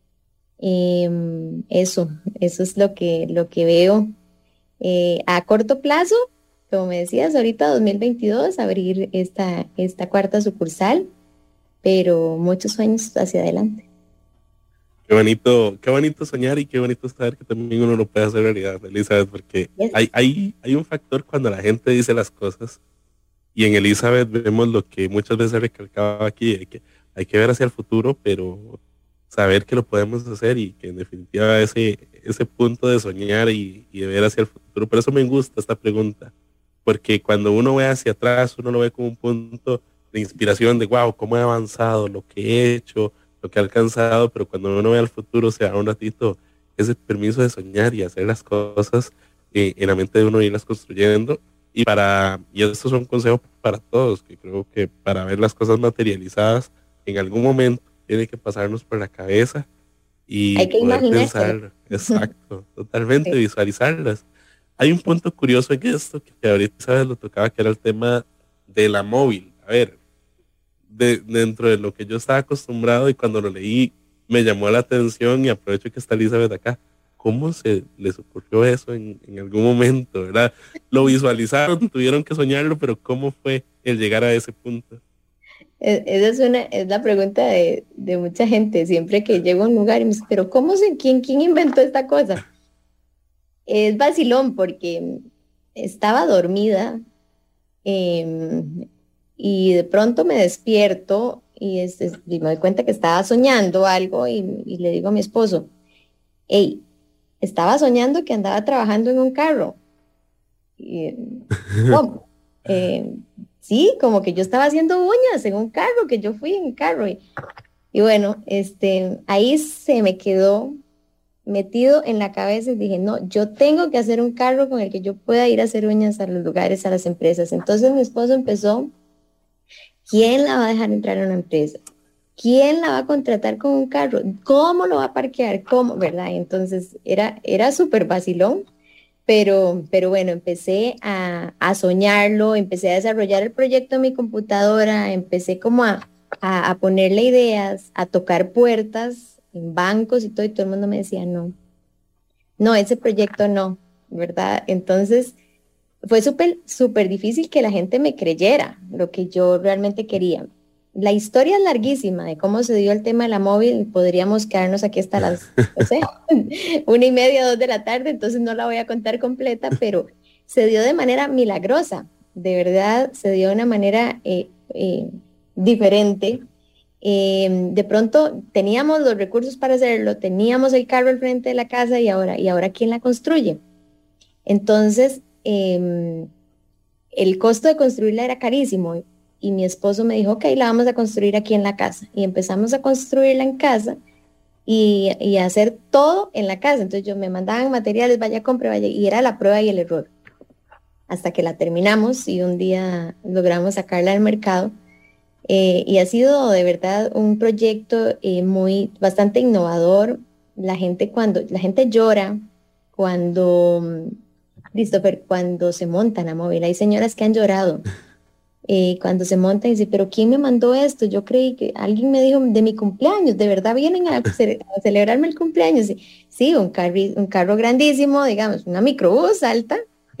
Eso es lo que veo. A corto plazo, como me decías, ahorita 2022, abrir esta 4ª sucursal, pero muchos sueños hacia adelante. Qué bonito soñar, y qué bonito saber que también uno lo puede hacer realidad, Elizabeth, porque hay un factor cuando la gente dice las cosas, y en Elizabeth vemos lo que muchas veces recalcaba aquí, de que hay que ver hacia el futuro, pero saber que lo podemos hacer, y que en definitiva ese punto de soñar y de ver hacia el futuro. Por eso me gusta esta pregunta, porque cuando uno ve hacia atrás, uno lo ve como un punto de inspiración de wow, cómo he avanzado, lo que he hecho, lo que he alcanzado, pero cuando uno ve al futuro se da un ratito ese permiso de soñar y hacer las cosas en la mente de uno, irlas construyendo. Y estos son consejos para todos, que creo que para ver las cosas materializadas, en algún momento tiene que pasarnos por la cabeza y hay que poder imaginarse. pensar, exacto, totalmente, Sí. visualizarlas. Hay un punto curioso en esto que ahorita, ¿sabes?, lo tocaba, que era el tema de la móvil. A ver, dentro de lo que yo estaba acostumbrado, y cuando lo leí me llamó la atención, y aprovecho que está Elizabeth acá. ¿Cómo se les ocurrió eso en algún momento, verdad? Lo visualizaron, tuvieron que soñarlo, pero ¿cómo fue el llegar a ese punto? Esa es la pregunta de mucha gente, siempre que llego a un lugar y me dice, pero ¿quién inventó esta cosa? Es vacilón porque estaba dormida, y de pronto me despierto y me doy cuenta que estaba soñando algo, y le digo a mi esposo, hey, estaba soñando que andaba trabajando en un carro. Y, ¿cómo? Sí, como que yo estaba haciendo uñas en un carro, que yo fui en un carro. Y bueno, ahí se me quedó metido en la cabeza y dije, no, yo tengo que hacer un carro con el que yo pueda ir a hacer uñas a los lugares, a las empresas. Entonces mi esposo empezó, ¿quién la va a dejar entrar a una empresa? ¿Quién la va a contratar con un carro? ¿Cómo lo va a parquear? ¿Cómo? ¿Verdad? Entonces era súper vacilón, pero bueno, empecé a soñarlo, empecé a desarrollar el proyecto en mi computadora, empecé como a ponerle ideas, a tocar puertas en bancos y todo el mundo me decía, no, ese proyecto no, ¿verdad? Entonces, fue súper difícil que la gente me creyera lo que yo realmente quería. La historia es larguísima de cómo se dio el tema de la móvil. Podríamos quedarnos aquí hasta las, no sé, 1:30, 2 de la tarde, entonces no la voy a contar completa, pero se dio de manera milagrosa. De verdad, se dio de una manera diferente. De pronto teníamos los recursos para hacerlo, teníamos el carro al frente de la casa y ahora ¿quién la construye? Entonces, el costo de construirla era carísimo y mi esposo me dijo, ok, la vamos a construir aquí en la casa. Y empezamos a construirla en casa y a hacer todo en la casa. Entonces me mandaban materiales, vaya, compre, vaya, y era la prueba y el error. Hasta que la terminamos y un día logramos sacarla al mercado. Y ha sido de verdad un proyecto bastante innovador. La gente llora cuando se montan a móvil. Hay señoras que han llorado cuando se montan y dicen, pero ¿quién me mandó esto? Yo creí que alguien me dijo de mi cumpleaños, ¿de verdad vienen a celebrarme el cumpleaños? Sí, un carro grandísimo, digamos, una microbús alta,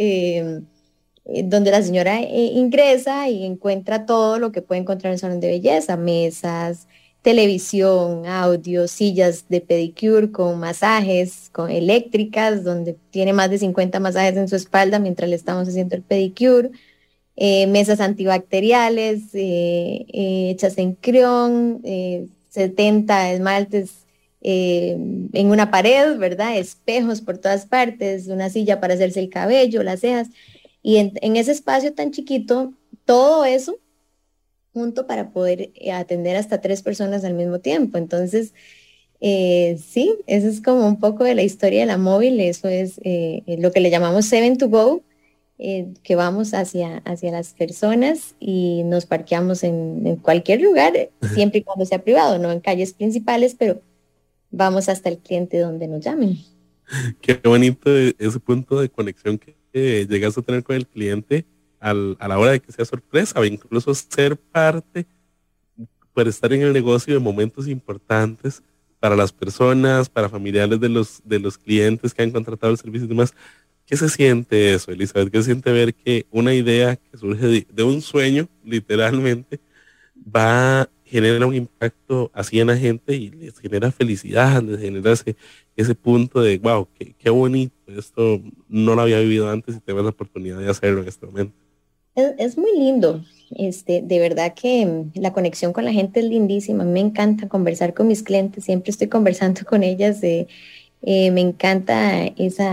donde la señora ingresa y encuentra todo lo que puede encontrar en el salón de belleza, mesas, televisión, audio, sillas de pedicure con masajes, con eléctricas, donde tiene más de 50 masajes en su espalda mientras le estamos haciendo el pedicure, mesas antibacteriales hechas en crión, 70 esmaltes en una pared, ¿verdad? Espejos por todas partes, una silla para hacerse el cabello, las cejas, y en ese espacio tan chiquito, todo eso junto para poder atender hasta 3 personas al mismo tiempo. Entonces, sí, eso es como un poco de la historia de la móvil. Eso es lo que le llamamos 7 to go, que vamos hacia las personas y nos parqueamos en cualquier lugar, siempre y cuando sea privado, no en calles principales, pero vamos hasta el cliente donde nos llamen. Qué bonito ese punto de conexión que llegas a tener con el cliente a la hora de que sea sorpresa, o incluso ser parte, por estar en el negocio de momentos importantes para las personas, para familiares de los clientes que han contratado el servicio y demás. ¿Qué se siente eso, Elizabeth? ¿Qué se siente ver que una idea que surge de un sueño, literalmente, genera un impacto así en la gente y les genera felicidad, les genera ese punto de, wow, qué bonito, esto no lo había vivido antes y tengo la oportunidad de hacerlo en este momento? Es muy lindo, de verdad que la conexión con la gente es lindísima. Me encanta conversar con mis clientes, siempre estoy conversando con ellas, me encanta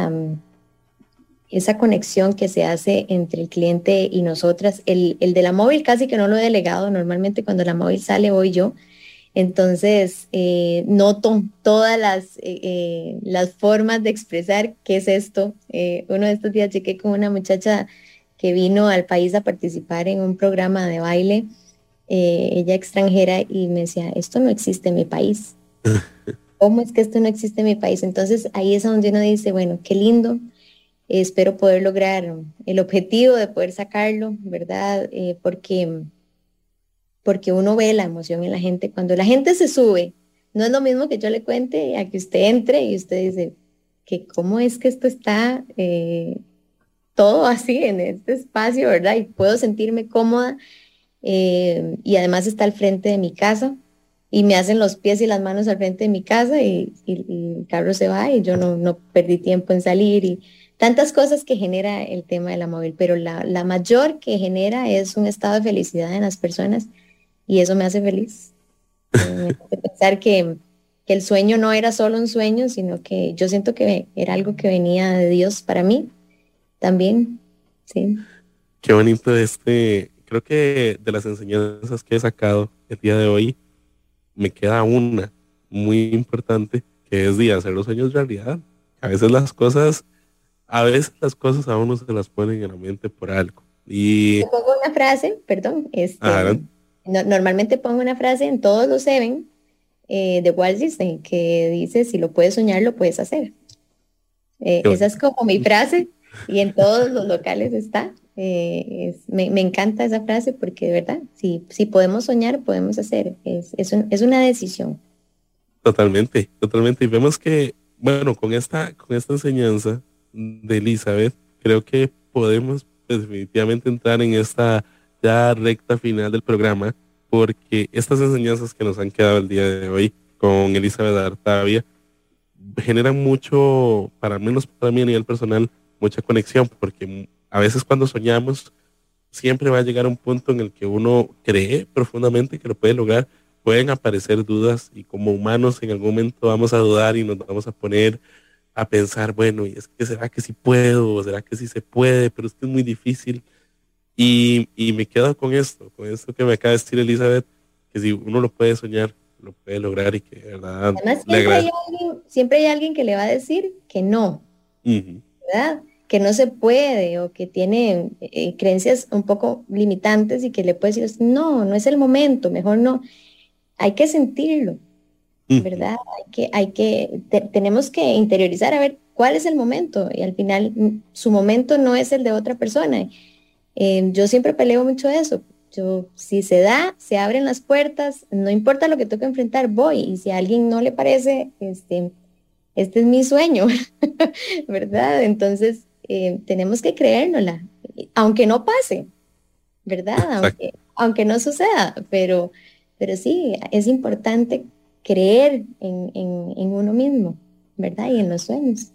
esa conexión que se hace entre el cliente y nosotras. El de la móvil casi que no lo he delegado, normalmente cuando la móvil sale voy yo, entonces noto todas las formas de expresar qué es esto. Uno de estos días llegué con una muchacha que vino al país a participar en un programa de baile, ella extranjera, y me decía, esto no existe en mi país. ¿Cómo es que esto no existe en mi país? Entonces ahí es donde uno dice, bueno, qué lindo, espero poder lograr el objetivo de poder sacarlo, ¿verdad? Porque uno ve la emoción en la gente. Cuando la gente se sube, no es lo mismo que yo le cuente a que usted entre y usted dice, que cómo es que esto está todo así en este espacio, ¿verdad? Y puedo sentirme cómoda y además está al frente de mi casa y me hacen los pies y las manos al frente de mi casa y el carro se va y yo no perdí tiempo en salir y tantas cosas que genera el tema de la móvil, pero la mayor que genera es un estado de felicidad en las personas y eso me hace feliz. Me hace pensar que el sueño no era solo un sueño, sino que yo siento que era algo que venía de Dios para mí también, sí. Qué bonito creo que de las enseñanzas que he sacado el día de hoy, me queda una muy importante, que es de hacer los sueños realidad. A veces las cosas a uno se las ponen en la mente por algo. Y pongo una frase, perdón, normalmente pongo una frase en todos los events de Walt Disney que dice, si lo puedes soñar, lo puedes hacer. Esa es como mi frase. Y en todos los locales está. Me encanta esa frase porque de verdad, si podemos soñar, podemos hacer. Es una decisión. Totalmente. Y vemos que, bueno, con esta enseñanza de Elizabeth, creo que podemos definitivamente entrar en esta ya recta final del programa, porque estas enseñanzas que nos han quedado el día de hoy con Elizabeth Artavia generan mucho, para menos para mí a nivel personal, mucha conexión, porque a veces cuando soñamos siempre va a llegar un punto en el que uno cree profundamente que lo puede lograr. Pueden aparecer dudas y como humanos en algún momento vamos a dudar y nos vamos a poner a pensar, bueno, ¿y es que será que sí puedo? ¿O será que sí se puede? Pero es que es muy difícil. Y me quedo con esto que me acaba de decir Elizabeth, que si uno lo puede soñar, lo puede lograr y que de verdad Además, le siempre hay alguien que le va a decir que no, ¿verdad? Que no se puede o que tiene creencias un poco limitantes y que le puede decir, no, no es el momento, mejor no. Hay que sentirlo, ¿verdad? Tenemos que interiorizar a ver cuál es el momento y al final su momento no es el de otra persona. Yo siempre peleo mucho eso. Si se da, se abren las puertas, no importa lo que toque enfrentar, voy. Y si a alguien no le parece, este es mi sueño, ¿verdad? Entonces, tenemos que creérnosla, aunque no pase, ¿verdad? Aunque no suceda, pero sí, es importante creer en uno mismo, ¿verdad? Y en los sueños.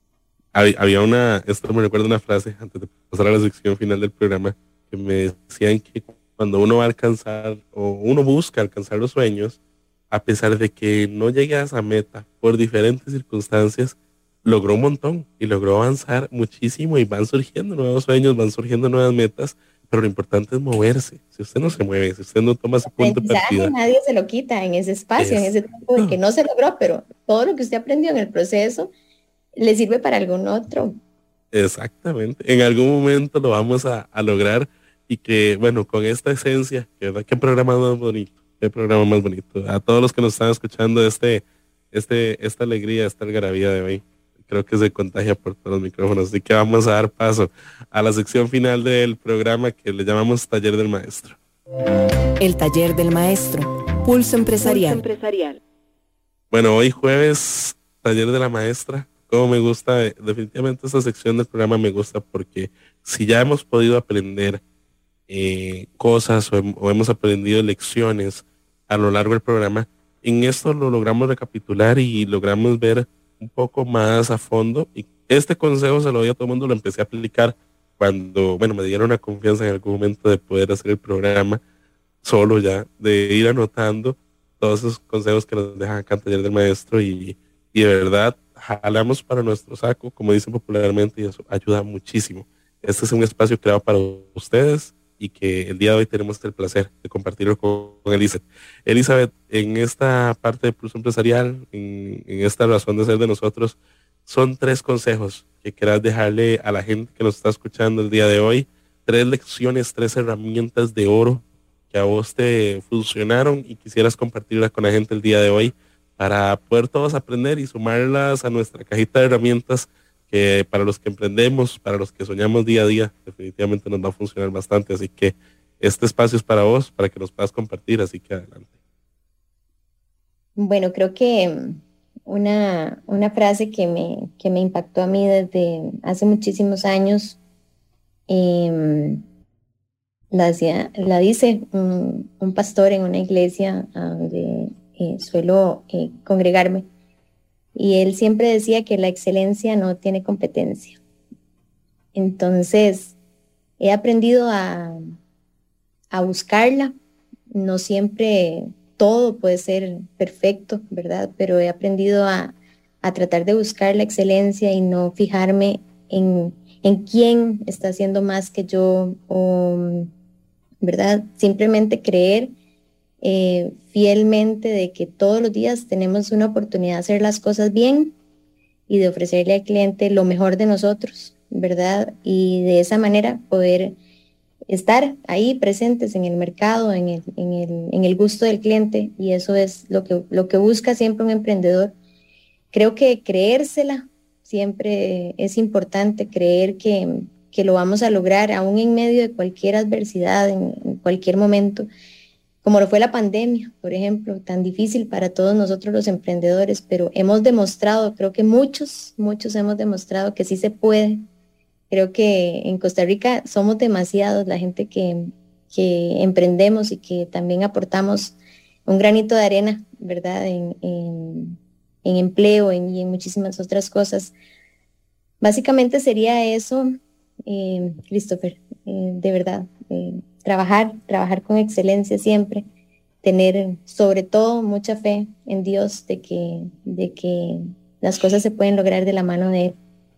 Esto me recuerda una frase antes de pasar a la sección final del programa, que me decían que cuando uno va a alcanzar o uno busca alcanzar los sueños, a pesar de que no llegue a esa meta por diferentes circunstancias, logró un montón y logró avanzar muchísimo y van surgiendo nuevos sueños, van surgiendo nuevas metas, pero lo importante es moverse. Si usted no se mueve, si usted no toma ese punto de partida, nadie se lo quita en ese espacio, en ese tiempo de que no se logró, pero todo lo que usted aprendió en el proceso le sirve para algún otro. Exactamente, en algún momento lo vamos a lograr y que, bueno, con esta esencia, ¿verdad? Qué programa más bonito, qué programa más bonito. A todos los que nos están escuchando esta alegría, esta algarabía de hoy, creo que se contagia por todos los micrófonos, así que vamos a dar paso a la sección final del programa que le llamamos Taller del Maestro. El Taller del Maestro, Pulso Empresarial. Bueno, hoy jueves, Taller de la Maestra. Como me gusta, definitivamente esta sección del programa me gusta porque si ya hemos podido aprender cosas o hemos aprendido lecciones a lo largo del programa, en esto lo logramos recapitular y logramos ver un poco más a fondo. Y este consejo se lo doy a todo el mundo, lo empecé a aplicar cuando, bueno, me dieron la confianza en algún momento de poder hacer el programa solo ya, de ir anotando todos esos consejos que nos dejan acá en Taller del Maestro y de verdad jalamos para nuestro saco, como dicen popularmente, y eso ayuda muchísimo. Este es un espacio creado para ustedes y que el día de hoy tenemos el placer de compartirlo con Elizabeth. Elizabeth, en esta parte de Pulso Empresarial, en esta razón de ser de nosotros, son 3 consejos que quieras dejarle a la gente que nos está escuchando el día de hoy, 3 lecciones, 3 herramientas de oro que a vos te funcionaron y quisieras compartirlas con la gente el día de hoy para poder todos aprender y sumarlas a nuestra cajita de herramientas que para los que emprendemos, para los que soñamos día a día, definitivamente nos va a funcionar bastante. Así que este espacio es para vos, para que nos puedas compartir, así que adelante. Bueno, creo que una frase que me impactó a mí desde hace muchísimos años, la dice un pastor en una iglesia donde suelo congregarme, y él siempre decía que la excelencia no tiene competencia. Entonces, he aprendido a buscarla. No siempre todo puede ser perfecto, ¿verdad? Pero he aprendido a tratar de buscar la excelencia y no fijarme en quién está haciendo más que yo, ¿verdad? Simplemente creer fielmente de que todos los días tenemos una oportunidad de hacer las cosas bien y de ofrecerle al cliente lo mejor de nosotros, ¿verdad? Y de esa manera poder estar ahí presentes en el mercado, en el gusto del cliente, y eso es lo que busca siempre un emprendedor. Creo que creérsela siempre es importante, creer que lo vamos a lograr aún en medio de cualquier adversidad, en cualquier momento, como lo fue la pandemia, por ejemplo, tan difícil para todos nosotros los emprendedores, pero hemos demostrado, creo que muchos hemos demostrado que sí se puede, Creo que en Costa Rica somos demasiados la gente que emprendemos y que también aportamos un granito de arena, ¿verdad? En empleo y en muchísimas otras cosas. Básicamente sería eso, Christopher, de verdad, trabajar con excelencia siempre, tener sobre todo mucha fe en Dios de que las cosas se pueden lograr de la mano de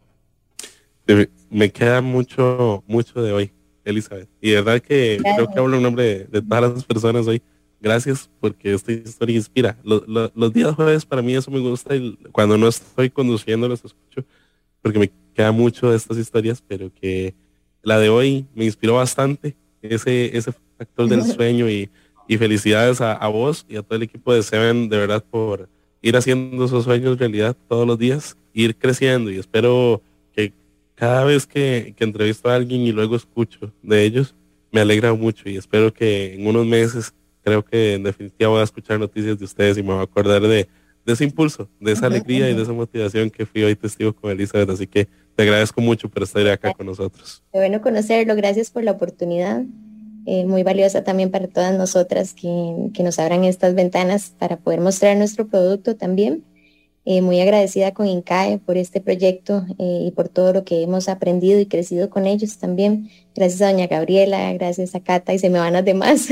Él. Me queda mucho de hoy, Elizabeth, y de verdad que creo que hablo en nombre de todas las personas hoy. Gracias, porque esta historia inspira. Los días jueves para mí eso me gusta, y cuando no estoy conduciendo los escucho, porque me queda mucho de estas historias, pero que la de hoy me inspiró bastante, ese factor del sueño, y felicidades a vos y a todo el equipo de Seven, de verdad, por ir haciendo esos sueños realidad todos los días, ir creciendo, y espero que cada vez que entrevisto a alguien y luego escucho de ellos, me alegra mucho, y espero que en unos meses, creo que en definitiva voy a escuchar noticias de ustedes y me voy a acordar de ese impulso, de esa alegría y de esa motivación que fui hoy testigo con Elizabeth. Así que te agradezco mucho por estar acá con nosotros. Qué bueno conocerlo, gracias por la oportunidad, muy valiosa también para todas nosotras que nos abran estas ventanas para poder mostrar nuestro producto también. Muy agradecida con INCAE por este proyecto y por todo lo que hemos aprendido y crecido con ellos también. Gracias a doña Gabriela, gracias a Cata, y se me van las demás,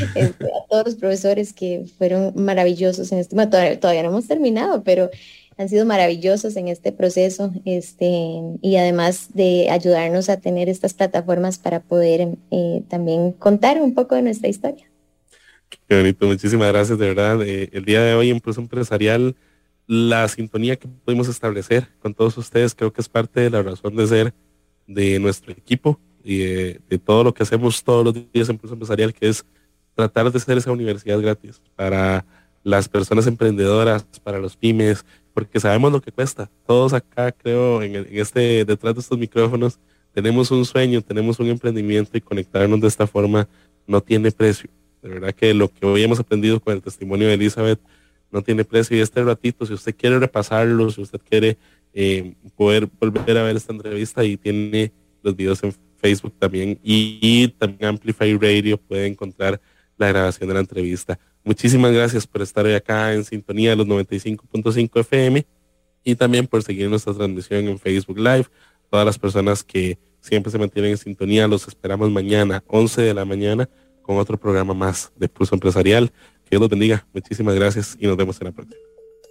a todos los profesores que fueron maravillosos en este momento. Todavía no hemos terminado, pero han sido maravillosos en este proceso, y además de ayudarnos a tener estas plataformas para poder también contar un poco de nuestra historia. Qué bonito, muchísimas gracias, de verdad. El día de hoy en Pulso Empresarial, la sintonía que pudimos establecer con todos ustedes creo que es parte de la razón de ser de nuestro equipo y de todo lo que hacemos todos los días en Pulso Empresarial, que es tratar de ser esa universidad gratis para las personas emprendedoras, para los pymes, porque sabemos lo que cuesta. Todos acá, creo, detrás de estos micrófonos, tenemos un sueño, tenemos un emprendimiento, y conectarnos de esta forma no tiene precio. De verdad que lo que hoy hemos aprendido con el testimonio de Elizabeth no tiene precio, y este ratito, si usted quiere repasarlo, si usted quiere poder volver a ver esta entrevista, y tiene los videos en Facebook también, y también Amplify Radio puede encontrar la grabación de la entrevista. Muchísimas gracias por estar hoy acá en sintonía de los 95.5 FM, y también por seguir nuestra transmisión en Facebook Live. Todas las personas que siempre se mantienen en sintonía, los esperamos mañana, 11 de la mañana, con otro programa más de Pulso Empresarial. Que Dios los bendiga. Muchísimas gracias y nos vemos en la próxima.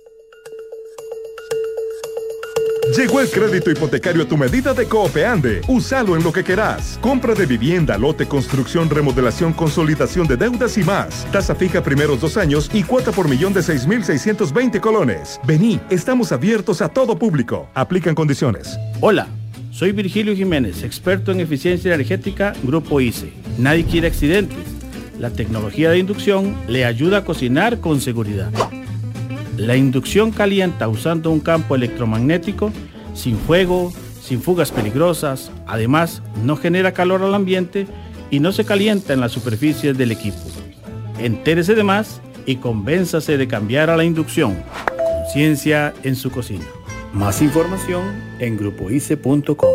Llegó el crédito hipotecario a tu medida de Coopeande. Úsalo en lo que querás. Compra de vivienda, lote, construcción, remodelación, consolidación de deudas y más. Tasa fija primeros 2 años y cuota por millón de 6,620 colones. Vení, estamos abiertos a todo público. Aplican condiciones. Hola, soy Virgilio Jiménez, experto en eficiencia energética, Grupo ICE. Nadie quiere accidentes. La tecnología de inducción le ayuda a cocinar con seguridad. La inducción calienta usando un campo electromagnético, sin fuego, sin fugas peligrosas. Además, no genera calor al ambiente y no se calienta en las superficies del equipo. Entérese de más y convénzase de cambiar a la inducción. Conciencia en su cocina. Más información en grupoice.com.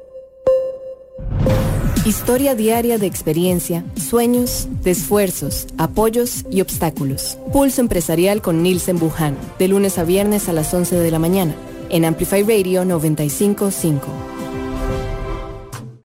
Historia diaria de experiencia, sueños, de esfuerzos, apoyos y obstáculos. Pulso Empresarial con Nilsen Buján, de lunes a viernes a las 11 de la mañana, en Amplify Radio 95.5.